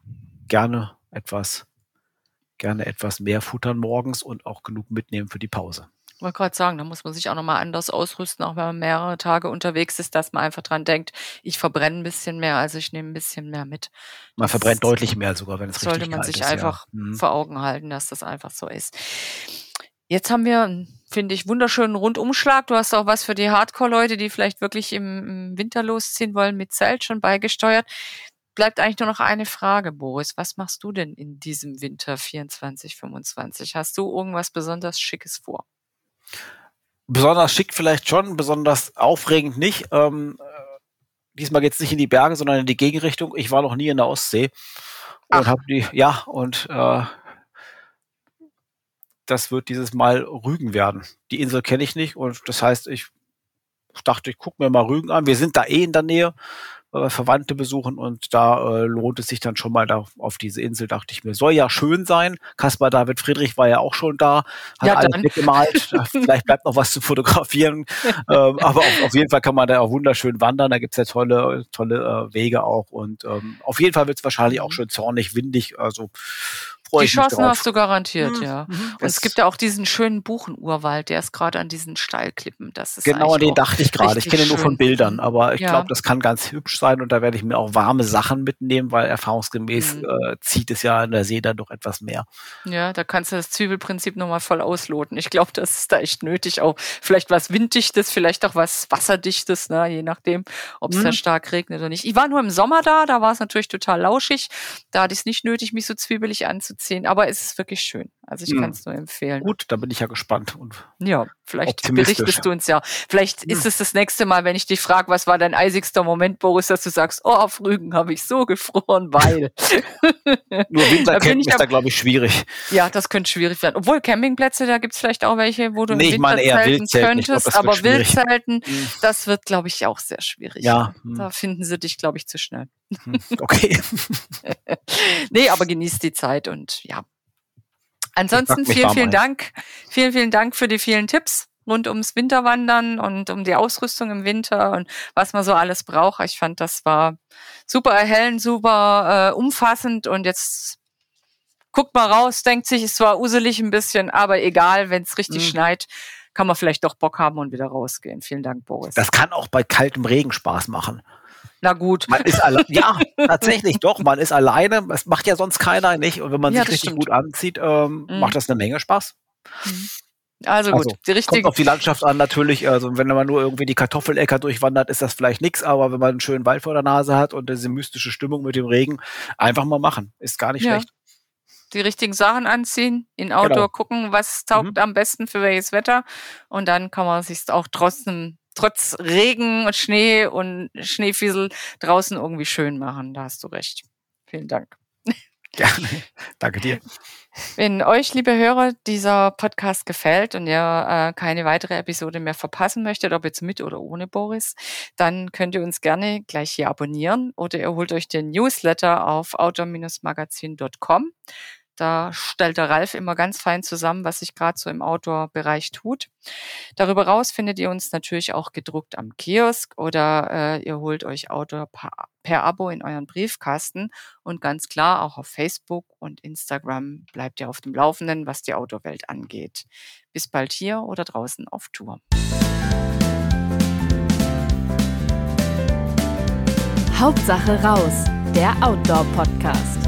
Speaker 3: gerne etwas mehr futtern morgens und auch genug mitnehmen für die Pause.
Speaker 2: Ich wollte gerade sagen, da muss man sich auch nochmal anders ausrüsten, auch wenn man mehrere Tage unterwegs ist, dass man einfach dran denkt, ich verbrenne ein bisschen mehr, also ich nehme ein bisschen mehr mit.
Speaker 3: Man verbrennt deutlich mehr sogar, wenn es richtig
Speaker 2: Sollte man
Speaker 3: kalt
Speaker 2: sich
Speaker 3: ist,
Speaker 2: einfach
Speaker 3: ja.
Speaker 2: vor Augen halten, dass das einfach so ist. Jetzt haben wir, finde ich, wunderschönen Rundumschlag. Du hast auch was für die Hardcore-Leute, die vielleicht wirklich im Winter losziehen wollen, mit Zelt schon beigesteuert. Bleibt eigentlich nur noch eine Frage, Boris. Was machst du denn in diesem Winter 24, 25? Hast du irgendwas besonders Schickes vor?
Speaker 3: Besonders schick vielleicht schon, besonders aufregend nicht. Diesmal geht's nicht in die Berge, sondern in die Gegenrichtung. Ich war noch nie in der Ostsee und das wird dieses Mal Rügen werden. Die Insel kenne ich nicht und das heißt, ich dachte, ich gucke mir mal Rügen an. Wir sind da in der Nähe, weil wir Verwandte besuchen und da lohnt es sich dann schon mal da auf diese Insel, dachte ich mir. Soll ja schön sein. Caspar David Friedrich war ja auch schon da, hat alles weggemalt. Vielleicht bleibt noch was zu fotografieren. Aber auf jeden Fall kann man da auch wunderschön wandern. Da gibt's ja tolle Wege auch. Und auf jeden Fall wird's wahrscheinlich auch schön zornig, windig. Also
Speaker 2: die Chancen hast du garantiert, ja. Und es gibt ja auch diesen schönen Buchenurwald, der ist gerade an diesen Steilklippen. Das ist
Speaker 3: genau, an den dachte ich gerade. Ich kenne ihn nur von Bildern, aber ich glaube, das kann ganz hübsch sein und da werde ich mir auch warme Sachen mitnehmen, weil erfahrungsgemäß zieht es ja an der See dann doch etwas mehr.
Speaker 2: Ja, da kannst du das Zwiebelprinzip nochmal voll ausloten. Ich glaube, das ist da echt nötig. Auch vielleicht was Winddichtes, vielleicht auch was Wasserdichtes, ne? Je nachdem, ob es da stark regnet oder nicht. Ich war nur im Sommer da war es natürlich total lauschig. Da hatte ich es nicht nötig, mich so zwiebelig anzuziehen. Aber es ist wirklich schön. Also ich kann es nur empfehlen.
Speaker 3: Gut, da bin ich ja gespannt. Und
Speaker 2: ja, vielleicht berichtest du uns ja. Vielleicht ist es das nächste Mal, wenn ich dich frage, was war dein eisigster Moment, Boris, dass du sagst, oh, auf Rügen habe ich so gefroren, weil.
Speaker 3: Nur Wintercamping ist da, glaube ich, schwierig.
Speaker 2: Ja, das könnte schwierig werden. Obwohl Campingplätze, da gibt's vielleicht auch welche, wo du im Winter zelten könntest.
Speaker 3: Glaub,
Speaker 2: aber Wildzelten, das wird, glaube ich, auch sehr schwierig.
Speaker 3: Ja.
Speaker 2: Da finden sie dich, glaube ich, zu schnell.
Speaker 3: Okay.
Speaker 2: Nee, aber genießt die Zeit und ja. Ansonsten vielen Dank. Vielen Dank für die vielen Tipps rund ums Winterwandern und um die Ausrüstung im Winter und was man so alles braucht. Ich fand, das war super erhellend, super umfassend und jetzt guckt mal raus, denkt sich, es war uselig ein bisschen, aber egal, wenn es richtig schneit, kann man vielleicht doch Bock haben und wieder rausgehen. Vielen Dank, Boris.
Speaker 3: Das kann auch bei kaltem Regen Spaß machen.
Speaker 2: Na gut.
Speaker 3: Man ist ja, tatsächlich doch. Man ist alleine. Das macht ja sonst keiner nicht. Und wenn man sich richtig gut anzieht, macht das eine Menge Spaß.
Speaker 2: Also gut.
Speaker 3: Kommt auf die Landschaft an natürlich. Also wenn man nur irgendwie die Kartoffeläcker durchwandert, ist das vielleicht nichts. Aber wenn man einen schönen Wald vor der Nase hat und diese mystische Stimmung mit dem Regen, einfach mal machen. Ist gar nicht schlecht.
Speaker 2: Die richtigen Sachen anziehen, in Outdoor gucken, was taugt am besten für welches Wetter. Und dann kann man sich auch trotz Regen und Schnee und Schneefiesel draußen irgendwie schön machen. Da hast du recht. Vielen Dank.
Speaker 3: Gerne. Danke dir.
Speaker 2: Wenn euch, liebe Hörer, dieser Podcast gefällt und ihr keine weitere Episode mehr verpassen möchtet, ob jetzt mit oder ohne Boris, dann könnt ihr uns gerne gleich hier abonnieren oder ihr holt euch den Newsletter auf outdoor-magazin.com. Da stellt der Ralf immer ganz fein zusammen, was sich gerade so im Outdoor-Bereich tut. Darüber raus findet ihr uns natürlich auch gedruckt am Kiosk oder ihr holt euch Outdoor per Abo in euren Briefkasten. Und ganz klar, auch auf Facebook und Instagram bleibt ihr auf dem Laufenden, was die Outdoor-Welt angeht. Bis bald hier oder draußen auf Tour.
Speaker 1: Hauptsache raus, der Outdoor-Podcast.